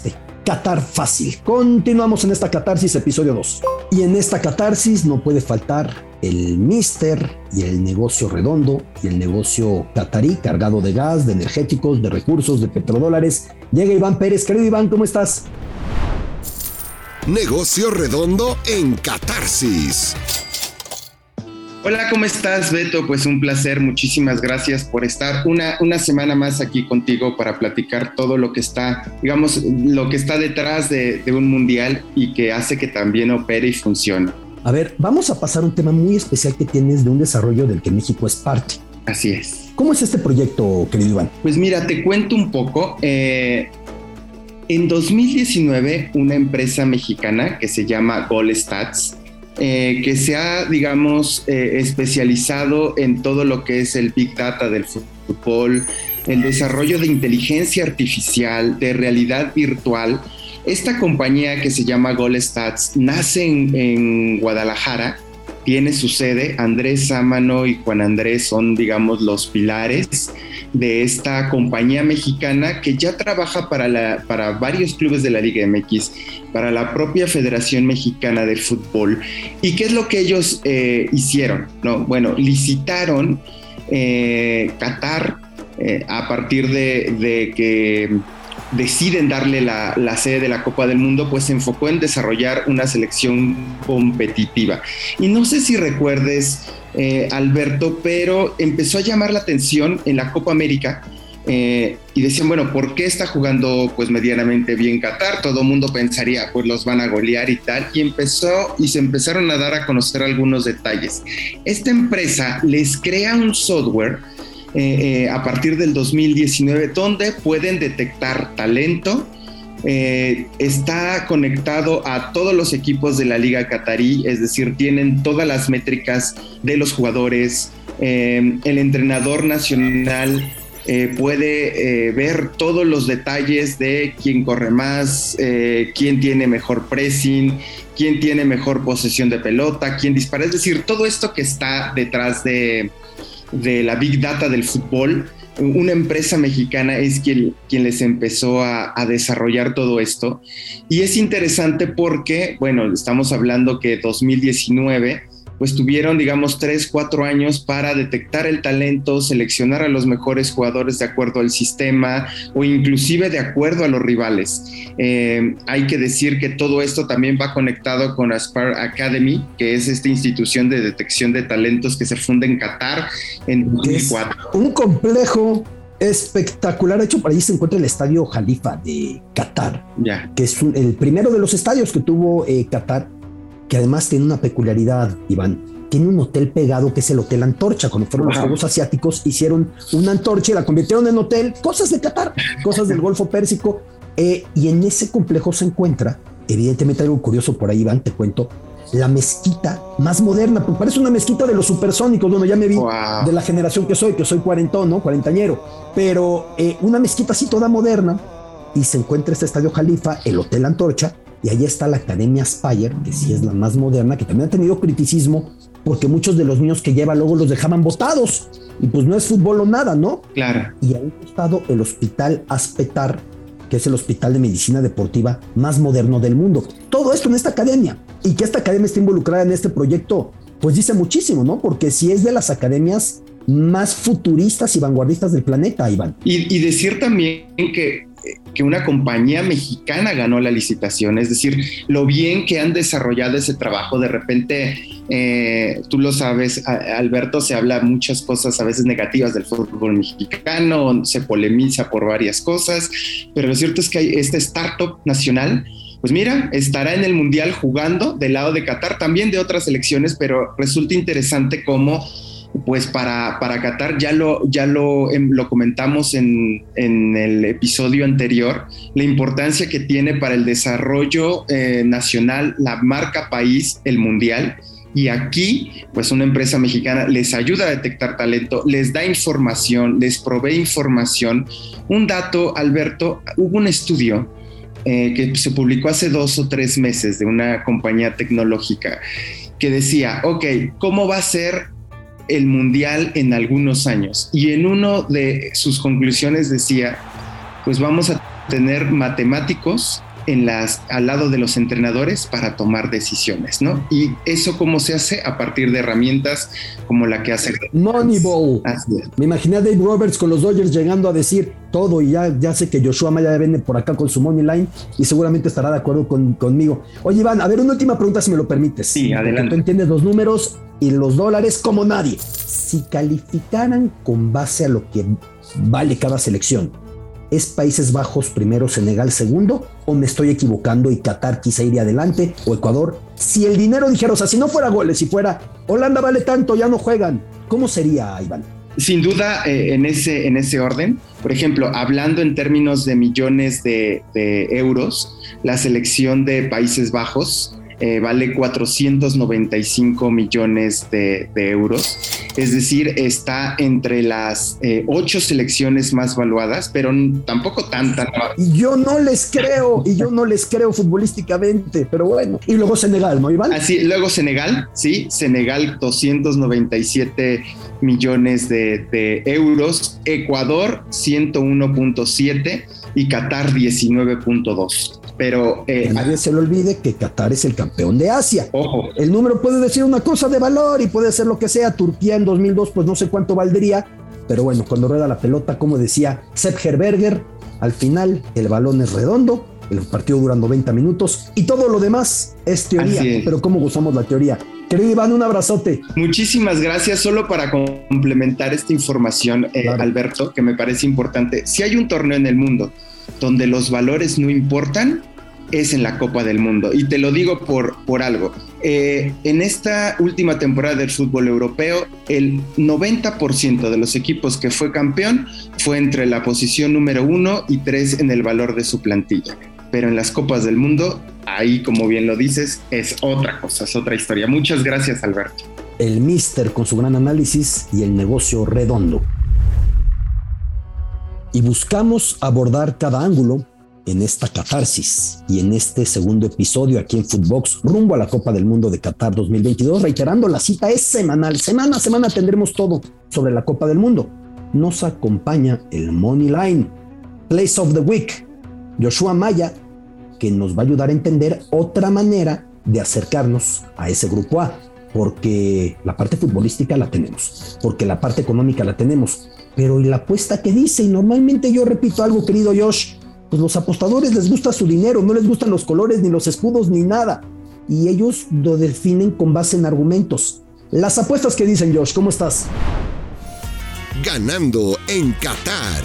Qatar Fácil. Continuamos en esta catarsis, episodio dos. Y en esta catarsis no puede faltar el Mister y el negocio redondo y el negocio catarí cargado de gas, de energéticos, de recursos, de petrodólares. Llega Iván Pérez. Querido Iván, ¿cómo estás? Negocio redondo en Catarsis. Hola, ¿cómo estás, Beto? Pues un placer, muchísimas gracias por estar una, una semana más aquí contigo para platicar todo lo que está, digamos, lo que está detrás de, de un mundial y que hace que también opere y funcione. A ver, vamos a pasar a un tema muy especial que tienes de un desarrollo del que México es parte. Así es. ¿Cómo es este proyecto, querido Iván? Pues mira, te cuento un poco. Eh, en dos mil diecinueve, una empresa mexicana que se llama GoalStats, Eh, que se ha, digamos, eh, especializado en todo lo que es el Big Data del fútbol, el desarrollo de inteligencia artificial, de realidad virtual. Esta compañía que se llama GoalStats nace en, en Guadalajara, tiene su sede. Andrés Sámano y Juan Andrés son, digamos, los pilares de esta compañía mexicana que ya trabaja para, la, para varios clubes de la Liga M X, para la propia Federación Mexicana de Fútbol. ¿Y qué es lo que ellos eh, hicieron? ¿No? Bueno, licitaron eh, Qatar eh, a partir de, de que deciden darle la, la sede de la Copa del Mundo, pues se enfocó en desarrollar una selección competitiva. Y no sé si recuerdes, eh, Alberto, pero empezó a llamar la atención en la Copa América eh, y decían, bueno, ¿por qué está jugando pues medianamente bien Qatar? Todo el mundo pensaría, pues los van a golear y tal, y empezó y se empezaron a dar a conocer algunos detalles. Esta empresa les crea un software Eh, eh, a partir del dos mil diecinueve, donde pueden detectar talento, eh, está conectado a todos los equipos de la Liga Catarí, es decir, tienen todas las métricas de los jugadores, eh, el entrenador nacional eh, puede eh, ver todos los detalles de quién corre más, eh, quién tiene mejor pressing, quién tiene mejor posesión de pelota, quién dispara, es decir, todo esto que está detrás de de la Big Data del fútbol. Una empresa mexicana es quien, quien les empezó a, a desarrollar todo esto. Y es interesante porque, bueno, estamos hablando que dos mil diecinueve, pues tuvieron, digamos, tres, cuatro años para detectar el talento, seleccionar a los mejores jugadores de acuerdo al sistema o inclusive de acuerdo a los rivales. Eh, hay que decir que todo esto también va conectado con Aspire Academy, que es esta institución de detección de talentos que se funda en Qatar en dos mil cuatro. Es un complejo espectacular. De hecho, por allí se encuentra el Estadio Jalifa de Qatar, ya. que es un, el primero de los estadios que tuvo eh, Qatar, que además tiene una peculiaridad, Iván. Tiene un hotel pegado que es el Hotel Antorcha. Cuando fueron wow. los Juegos Asiáticos, hicieron una antorcha y la convirtieron en hotel. Cosas de Qatar, cosas del Golfo Pérsico. Eh, y en ese complejo se encuentra, evidentemente, algo curioso por ahí, Iván, te cuento, la mezquita más moderna. Pues parece una mezquita de los supersónicos. Bueno, ya me vi wow. de la generación que soy, que soy cuarentón, ¿no? Cuarentañero. Pero eh, una mezquita así toda moderna. Y se encuentra este Estadio Jalifa, el Hotel Antorcha. Y ahí está la Academia Aspire, que sí es la más moderna, que también ha tenido criticismo porque muchos de los niños que lleva luego los dejaban botados. Y pues no es fútbol o nada, ¿no? Claro. Y ahí ha estado el Hospital Aspetar, que es el hospital de medicina deportiva más moderno del mundo. Todo esto en esta academia. Y que esta academia esté involucrada en este proyecto, pues dice muchísimo, ¿no? Porque sí es de las academias más futuristas y vanguardistas del planeta, Iván. Y, y decir también que que una compañía mexicana ganó la licitación, es decir, lo bien que han desarrollado ese trabajo. De repente, eh, tú lo sabes, Alberto, se habla muchas cosas a veces negativas del fútbol mexicano, se polemiza por varias cosas, pero lo cierto es que hay esta startup nacional, pues mira, estará en el Mundial jugando del lado de Qatar, también de otras selecciones, pero resulta interesante cómo pues para, para Qatar, ya lo, ya lo, lo comentamos en, en el episodio anterior, la importancia que tiene para el desarrollo eh, nacional, la marca país, el mundial. Y aquí, pues una empresa mexicana les ayuda a detectar talento, les da información, les provee información. Un dato, Alberto, hubo un estudio eh, que se publicó hace dos o tres meses de una compañía tecnológica que decía, ok, ¿cómo va a ser el mundial en algunos años? Y en uno de sus conclusiones decía, pues vamos a tener matemáticos, en las, al lado de los entrenadores para tomar decisiones, ¿no? Y eso cómo se hace a partir de herramientas como la que hace Moneyball. Me imaginé a Dave Roberts con los Dodgers llegando a decir todo, y ya, ya sé que Joshua Maya viene por acá con su money line y seguramente estará de acuerdo con, conmigo. Oye, Iván, a ver, una última pregunta si me lo permites. Sí, adelante. Porque tú entiendes los números y los dólares como nadie. Si calificaran con base a lo que vale cada selección, ¿es Países Bajos primero, Senegal segundo? ¿O me estoy equivocando y Qatar quizá iría adelante? ¿O Ecuador? Si el dinero dijera, o sea, si no fuera goles, si fuera Holanda vale tanto, ya no juegan, ¿cómo sería, Iván? Sin duda, eh, en, ese, en ese orden. Por ejemplo, hablando en términos de millones de, de euros, la selección de Países Bajos eh, vale cuatrocientos noventa y cinco millones de, de euros. Es decir, está entre las eh, ocho selecciones más valuadas, pero tampoco tanta. Y yo no les creo, y yo no les creo futbolísticamente, pero bueno. Y luego Senegal, ¿no, Iván? Así, luego Senegal, sí, Senegal doscientos noventa y siete millones de, de euros, Ecuador ciento uno punto siete y Qatar diecinueve punto dos. Pero eh, a nadie se le olvide que Qatar es el campeón de Asia. Ojo. El número puede decir una cosa de valor y puede ser lo que sea. Turquía en dos mil dos, pues no sé cuánto valdría, pero bueno, cuando rueda la pelota, como decía Sepp Herberger, al final el balón es redondo, el partido dura noventa minutos y todo lo demás es teoría. Es. Pero cómo gozamos la teoría. Querido Iván, un abrazote. Muchísimas gracias. Solo para complementar esta información, eh, claro. Alberto, que me parece importante. Si hay un torneo en el mundo donde los valores no importan, es en la Copa del Mundo. Y te lo digo por, por algo. Eh, en esta última temporada del fútbol europeo, el noventa por ciento de los equipos que fue campeón fue entre la posición número uno y tres en el valor de su plantilla. Pero en las Copas del Mundo, ahí, como bien lo dices, es otra cosa, es otra historia. Muchas gracias, Alberto. El Mister con su gran análisis y el negocio redondo. Y buscamos abordar cada ángulo en esta catarsis y en este segundo episodio aquí en Footbox rumbo a la Copa del Mundo de Qatar dos mil veintidós. Reiterando, la cita es semanal, semana a semana tendremos todo sobre la Copa del Mundo. Nos acompaña el Money Line, Place of the Week, Joshua Maya, que nos va a ayudar a entender otra manera de acercarnos a ese grupo A, porque la parte futbolística la tenemos, porque la parte económica la tenemos, pero ¿y la apuesta qué dice? Y normalmente yo repito algo, querido Josh, pues los apostadores les gusta su dinero, no les gustan los colores, ni los escudos, ni nada, y ellos lo definen con base en argumentos. Las apuestas que dicen, Josh, ¿cómo estás? Ganando en Qatar.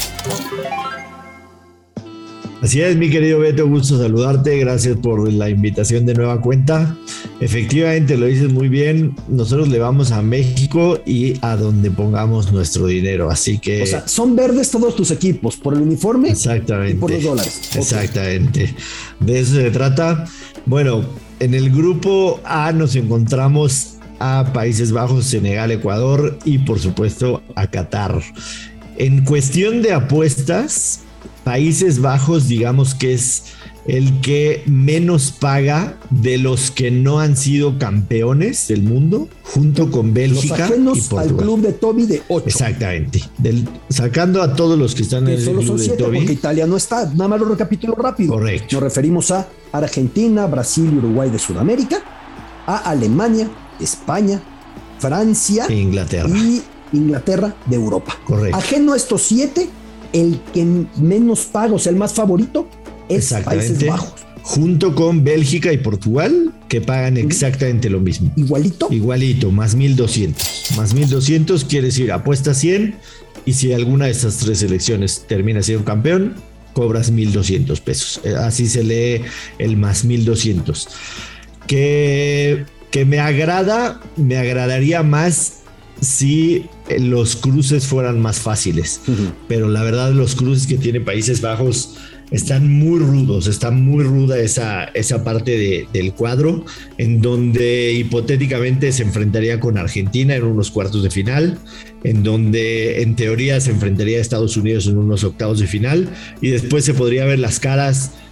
Así es, mi querido Beto, gusto saludarte, gracias por la invitación de nueva cuenta. Efectivamente, lo dices muy bien, nosotros le vamos a México y a donde pongamos nuestro dinero, así que... O sea, son verdes todos tus equipos, por el uniforme. Exactamente. Y por los dólares. Exactamente, okay. De eso se trata. Bueno, en el grupo A nos encontramos a Países Bajos, Senegal, Ecuador y por supuesto a Qatar. En cuestión de apuestas, Países Bajos, digamos que es el que menos paga de los que no han sido campeones del mundo, junto con Bélgica. Los ajenos y Portugal. Al club de Toby de ocho. Exactamente. Del, sacando a todos los que están que en el solo club son siete, de Toby. Porque Italia no está. Nada más lo recapitulo rápido. Correcto. Nos referimos a Argentina, Brasil y Uruguay de Sudamérica, a Alemania, España, Francia e Inglaterra. Y Inglaterra de Europa. Correcto. Ajeno a estos siete, el que menos paga, o sea, el más favorito, es Países Bajos. Junto con Bélgica y Portugal, que pagan exactamente lo mismo. ¿Igualito? Igualito, más mil doscientos. Más mil doscientos quiere decir apuesta cien, y si alguna de estas tres selecciones termina siendo campeón, cobras mil doscientos pesos. Así se lee el más mil doscientos. Que, que me agrada, me agradaría más si los cruces fueran más fáciles. Uh-huh. Pero la verdad, los cruces que tiene Países Bajos están muy rudos, está muy ruda esa, esa parte de, del cuadro, en donde hipotéticamente se enfrentaría con Argentina en unos cuartos de final, en donde en teoría se enfrentaría a Estados Unidos en unos octavos de final, y después se podría ver las caras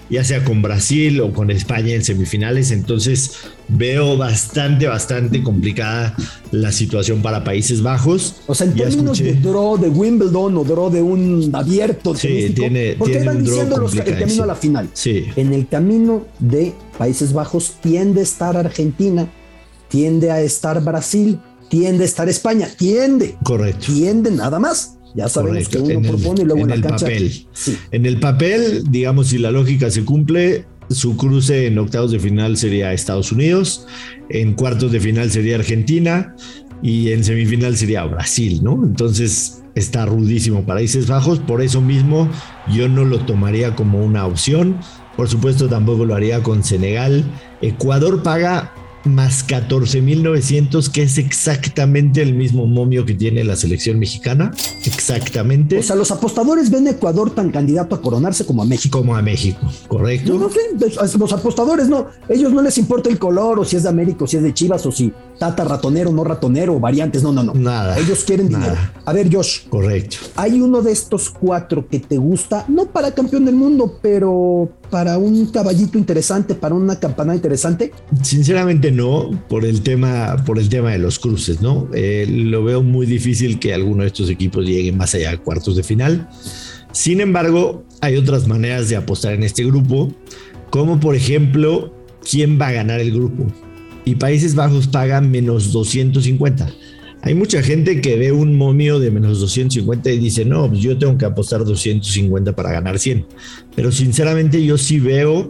ya sea con Brasil o con España en semifinales. Entonces veo bastante, bastante complicada la situación para Países Bajos. O sea, en Ya términos escuché. de draw de Wimbledon o draw de un abierto Sí, tenístico, tiene- porque tiene van un draw diciendo los, el camino complicadísimo. a la final. Sí. En el camino de Países Bajos tiende a estar Argentina, tiende a estar Brasil, tiende a estar España, tiende, Correcto. tiende nada más. Ya sabemos Correcto. que uno En el- propone y luego en, en la el cancha. papel. Sí. En el papel, digamos, si la lógica se cumple, su cruce en octavos de final sería Estados Unidos, en cuartos de final sería Argentina y en semifinal sería Brasil, ¿no? Entonces está rudísimo Países Bajos, por eso mismo yo no lo tomaría como una opción. Por supuesto tampoco lo haría con Senegal. Ecuador paga más catorce mil novecientos, que es exactamente el mismo momio que tiene la selección mexicana, exactamente. O sea, los apostadores ven a Ecuador tan candidato a coronarse como a México. Como a México, ¿correcto? No, no sé, los apostadores no, ellos no les importa el color o si es de América o si es de Chivas o si Tata ratonero, no ratonero o variantes, no, no, no. Nada. Ellos quieren Nada. dinero. A ver, Josh, Correcto. ¿hay uno de estos cuatro que te gusta? No para campeón del mundo, pero para un caballito interesante, para una campanada interesante. Sinceramente no, por el tema, por el tema de los cruces, ¿no? Eh, lo veo muy difícil que alguno de estos equipos llegue más allá de cuartos de final. Sin embargo, hay otras maneras de apostar en este grupo, como por ejemplo, ¿quién va a ganar el grupo? Y Países Bajos paga menos doscientos cincuenta. Hay mucha gente que ve un momio de menos doscientos cincuenta y dice, no, pues yo tengo que apostar doscientos cincuenta para ganar cien. Pero sinceramente yo sí veo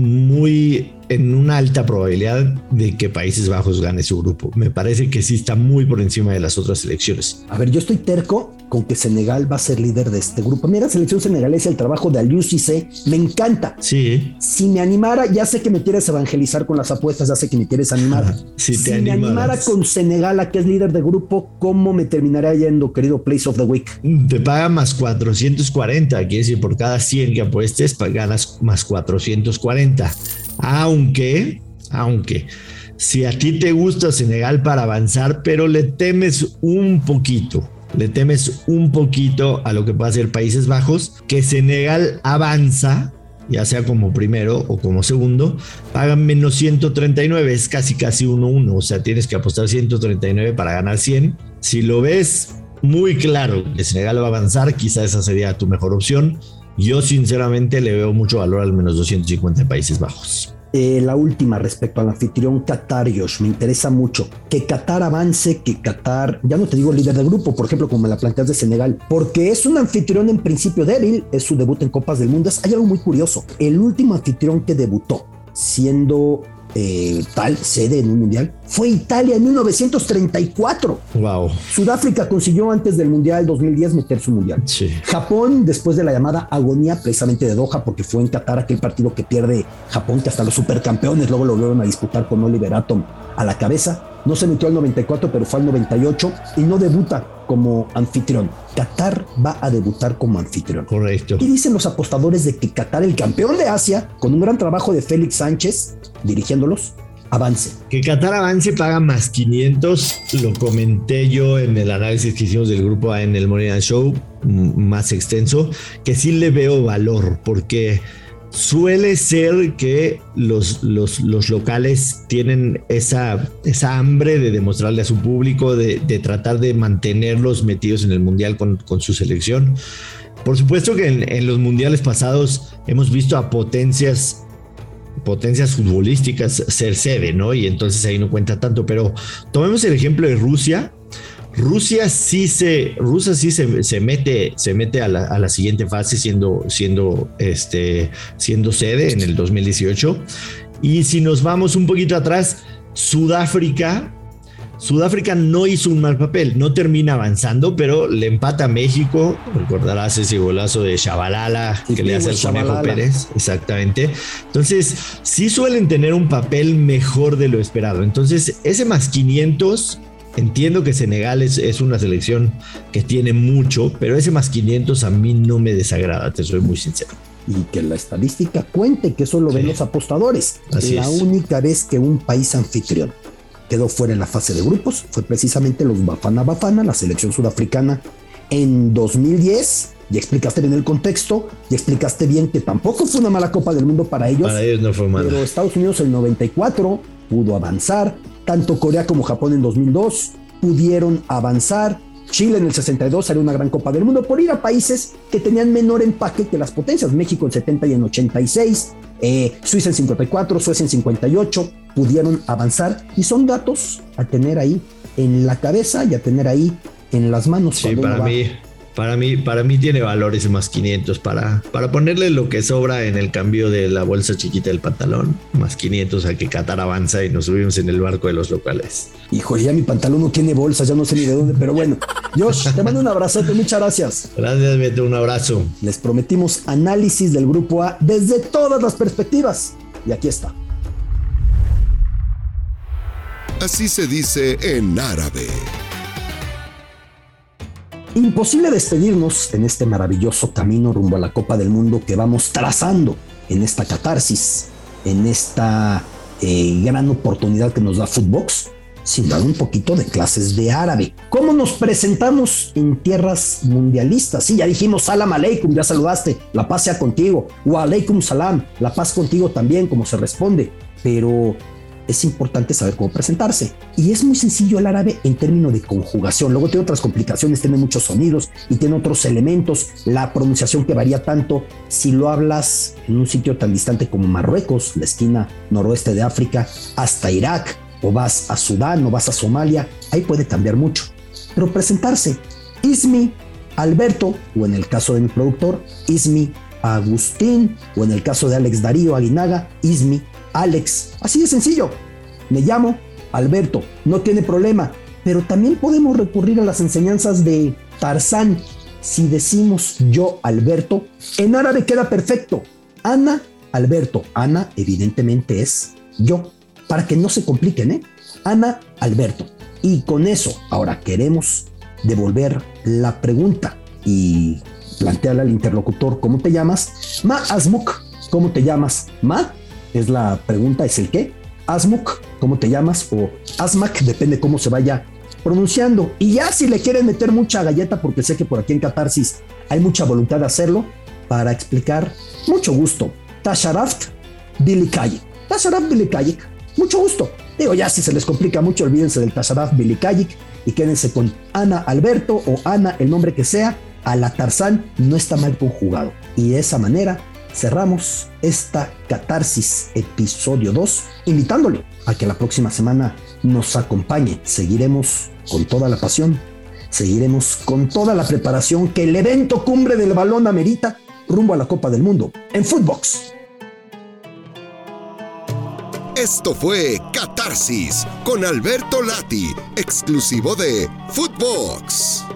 muy en una alta probabilidad de que Países Bajos gane su grupo. Me parece que sí está muy por encima de las otras selecciones. A ver, yo estoy terco con que Senegal va a ser líder de este grupo. Mira, selección senegalesa, el trabajo de Aliou Cissé, me encanta. Sí. Si me animara, ya sé que me quieres evangelizar con las apuestas, ya sé que me quieres animar. Si te si me animaras. animara con Senegal, a que es líder de grupo, ¿cómo me terminaría yendo, querido Place of the Week? Te paga más cuatrocientos cuarenta, quiere decir por cada cien que apuestes ganas más cuatrocientos cuarenta. Aunque, aunque, si a ti te gusta Senegal para avanzar, pero le temes un poquito, le temes un poquito a lo que puede hacer Países Bajos, que Senegal avanza, ya sea como primero o como segundo, pagan menos ciento treinta y nueve, es casi casi uno uno, o sea, tienes que apostar ciento treinta y nueve para ganar cien. Si lo ves muy claro que Senegal va a avanzar, quizá esa sería tu mejor opción. Yo sinceramente le veo mucho valor al menos doscientos cincuenta de Países Bajos. Eh, la última respecto al anfitrión Qatar, Josh, me interesa mucho que Qatar avance, que Qatar, ya no te digo líder de grupo, por ejemplo, como me la planteas de Senegal, porque es un anfitrión en principio débil, es su debut en Copas del Mundo. Hay algo muy curioso, el último anfitrión que debutó siendo eh, tal sede en un mundial fue Italia en mil novecientos treinta y cuatro. Wow. Sudáfrica consiguió antes del mundial dos mil diez meter su mundial. Sí. Japón, después de la llamada agonía precisamente de Doha, porque fue en Qatar aquel partido que pierde Japón, que hasta los supercampeones luego lo volvieron a disputar con Oliver Atom a la cabeza. No se metió al noventa y cuatro, pero fue al noventa y ocho y no debuta como anfitrión. Qatar va a debutar como anfitrión. Correcto. Y dicen los apostadores de que Qatar, el campeón de Asia, con un gran trabajo de Félix Sánchez dirigiéndolos, avance. Que Qatar avance paga más quinientos, lo comenté yo en el análisis que hicimos del grupo A en el Morning Show, más extenso, que sí le veo valor, porque suele ser que los, los, los locales tienen esa, esa hambre de demostrarle a su público, de, de tratar de mantenerlos metidos en el mundial con, con su selección. Por supuesto que en, en los mundiales pasados hemos visto a potencias potencias futbolísticas ser sede, ¿no? Y entonces ahí no cuenta tanto, pero tomemos el ejemplo de Rusia. Rusia sí se, Rusia sí se, se mete, se mete a la, a la siguiente fase siendo, siendo, este, siendo sede en el dos mil dieciocho. Y si nos vamos un poquito atrás, Sudáfrica, Sudáfrica no hizo un mal papel, no termina avanzando, pero le empata a México. Recordarás ese golazo de Shabalala que le hace al Conejo Pérez, exactamente. Entonces, sí suelen tener un papel mejor de lo esperado. Entonces, ese más quinientos, entiendo que Senegal es, es una selección que tiene mucho, pero ese más quinientos a mí no me desagrada, te soy muy sincero. Y que la estadística cuente, que eso lo ven sí. los apostadores. Así la es. única vez que un país anfitrión quedó fuera en la fase de grupos fue precisamente los Bafana Bafana, la selección sudafricana, en dos mil diez ya explicaste bien el contexto, ya explicaste bien que tampoco fue una mala Copa del Mundo para ellos. Para ellos no fue mala. Pero Estados Unidos en noventa y cuatro pudo avanzar, tanto Corea como Japón en dos mil dos pudieron avanzar. Chile en el sesenta y dos salió una gran Copa del Mundo por ir a países que tenían menor empaque que las potencias. México en setenta y en ochenta y seis, eh, Suiza en cincuenta y cuatro, Suecia en cincuenta y ocho, pudieron avanzar y son datos a tener ahí en la cabeza y a tener ahí en las manos. Sí, para mí, para mí, para mí tiene valor ese más quinientos para, para ponerle lo que sobra en el cambio de la bolsa chiquita del pantalón, más quinientos a que Qatar avanza y nos subimos en el barco de los locales. Hijo, ya mi pantalón no tiene bolsas, ya no sé ni de dónde, pero bueno. Josh, te mando un abrazote, muchas gracias. Gracias, Beto, un abrazo. Les prometimos análisis del Grupo A desde todas las perspectivas y aquí está. Así se dice en árabe. Imposible despedirnos en este maravilloso camino rumbo a la Copa del Mundo que vamos trazando en esta catarsis, en esta eh, gran oportunidad que nos da Footbox, sin dar un poquito de clases de árabe. ¿Cómo nos presentamos en tierras mundialistas? Sí, ya dijimos salam aleikum, ya saludaste, la paz sea contigo, wa aleikum salam, la paz contigo también, como se responde, pero es importante saber cómo presentarse. Y es muy sencillo el árabe en términos de conjugación. Luego tiene otras complicaciones, tiene muchos sonidos y tiene otros elementos. La pronunciación que varía tanto si lo hablas en un sitio tan distante como Marruecos, la esquina noroeste de África, hasta Irak, o vas a Sudán, o vas a Somalia, ahí puede cambiar mucho. Pero presentarse, Ismi Alberto, o en el caso de mi productor, Ismi Agustín, o en el caso de Alex Darío Aguinaga, Ismi Alex, así de sencillo. Me llamo Alberto, no tiene problema, pero también podemos recurrir a las enseñanzas de Tarzán. Si decimos yo Alberto, en árabe queda perfecto. Ana Alberto, Ana evidentemente es yo, para que no se compliquen, ¿eh? Ana Alberto. Y con eso, ahora queremos devolver la pregunta y plantearle al interlocutor, ¿cómo te llamas? Ma Asmuk, ¿cómo te llamas? Ma es la pregunta, es el qué. Asmuk, ¿cómo te llamas? O Asmak, depende cómo se vaya pronunciando. Y ya si le quieren meter mucha galleta, porque sé que por aquí en Catarsis hay mucha voluntad de hacerlo, para explicar, mucho gusto. Tasharaft Bilikayik. Tasharaft Bilikayik, mucho gusto. Digo, ya si se les complica mucho, olvídense del Tasharaft Bilikayik y quédense con Ana Alberto o Ana, el nombre que sea. A la Tarzán no está mal conjugado. Y de esa manera cerramos esta Catarsis episodio dos, invitándole a que la próxima semana nos acompañe. Seguiremos con toda la pasión, seguiremos con toda la preparación que el evento cumbre del balón amerita rumbo a la Copa del Mundo en Footbox. Esto fue Catarsis con Alberto Lati, exclusivo de Footbox.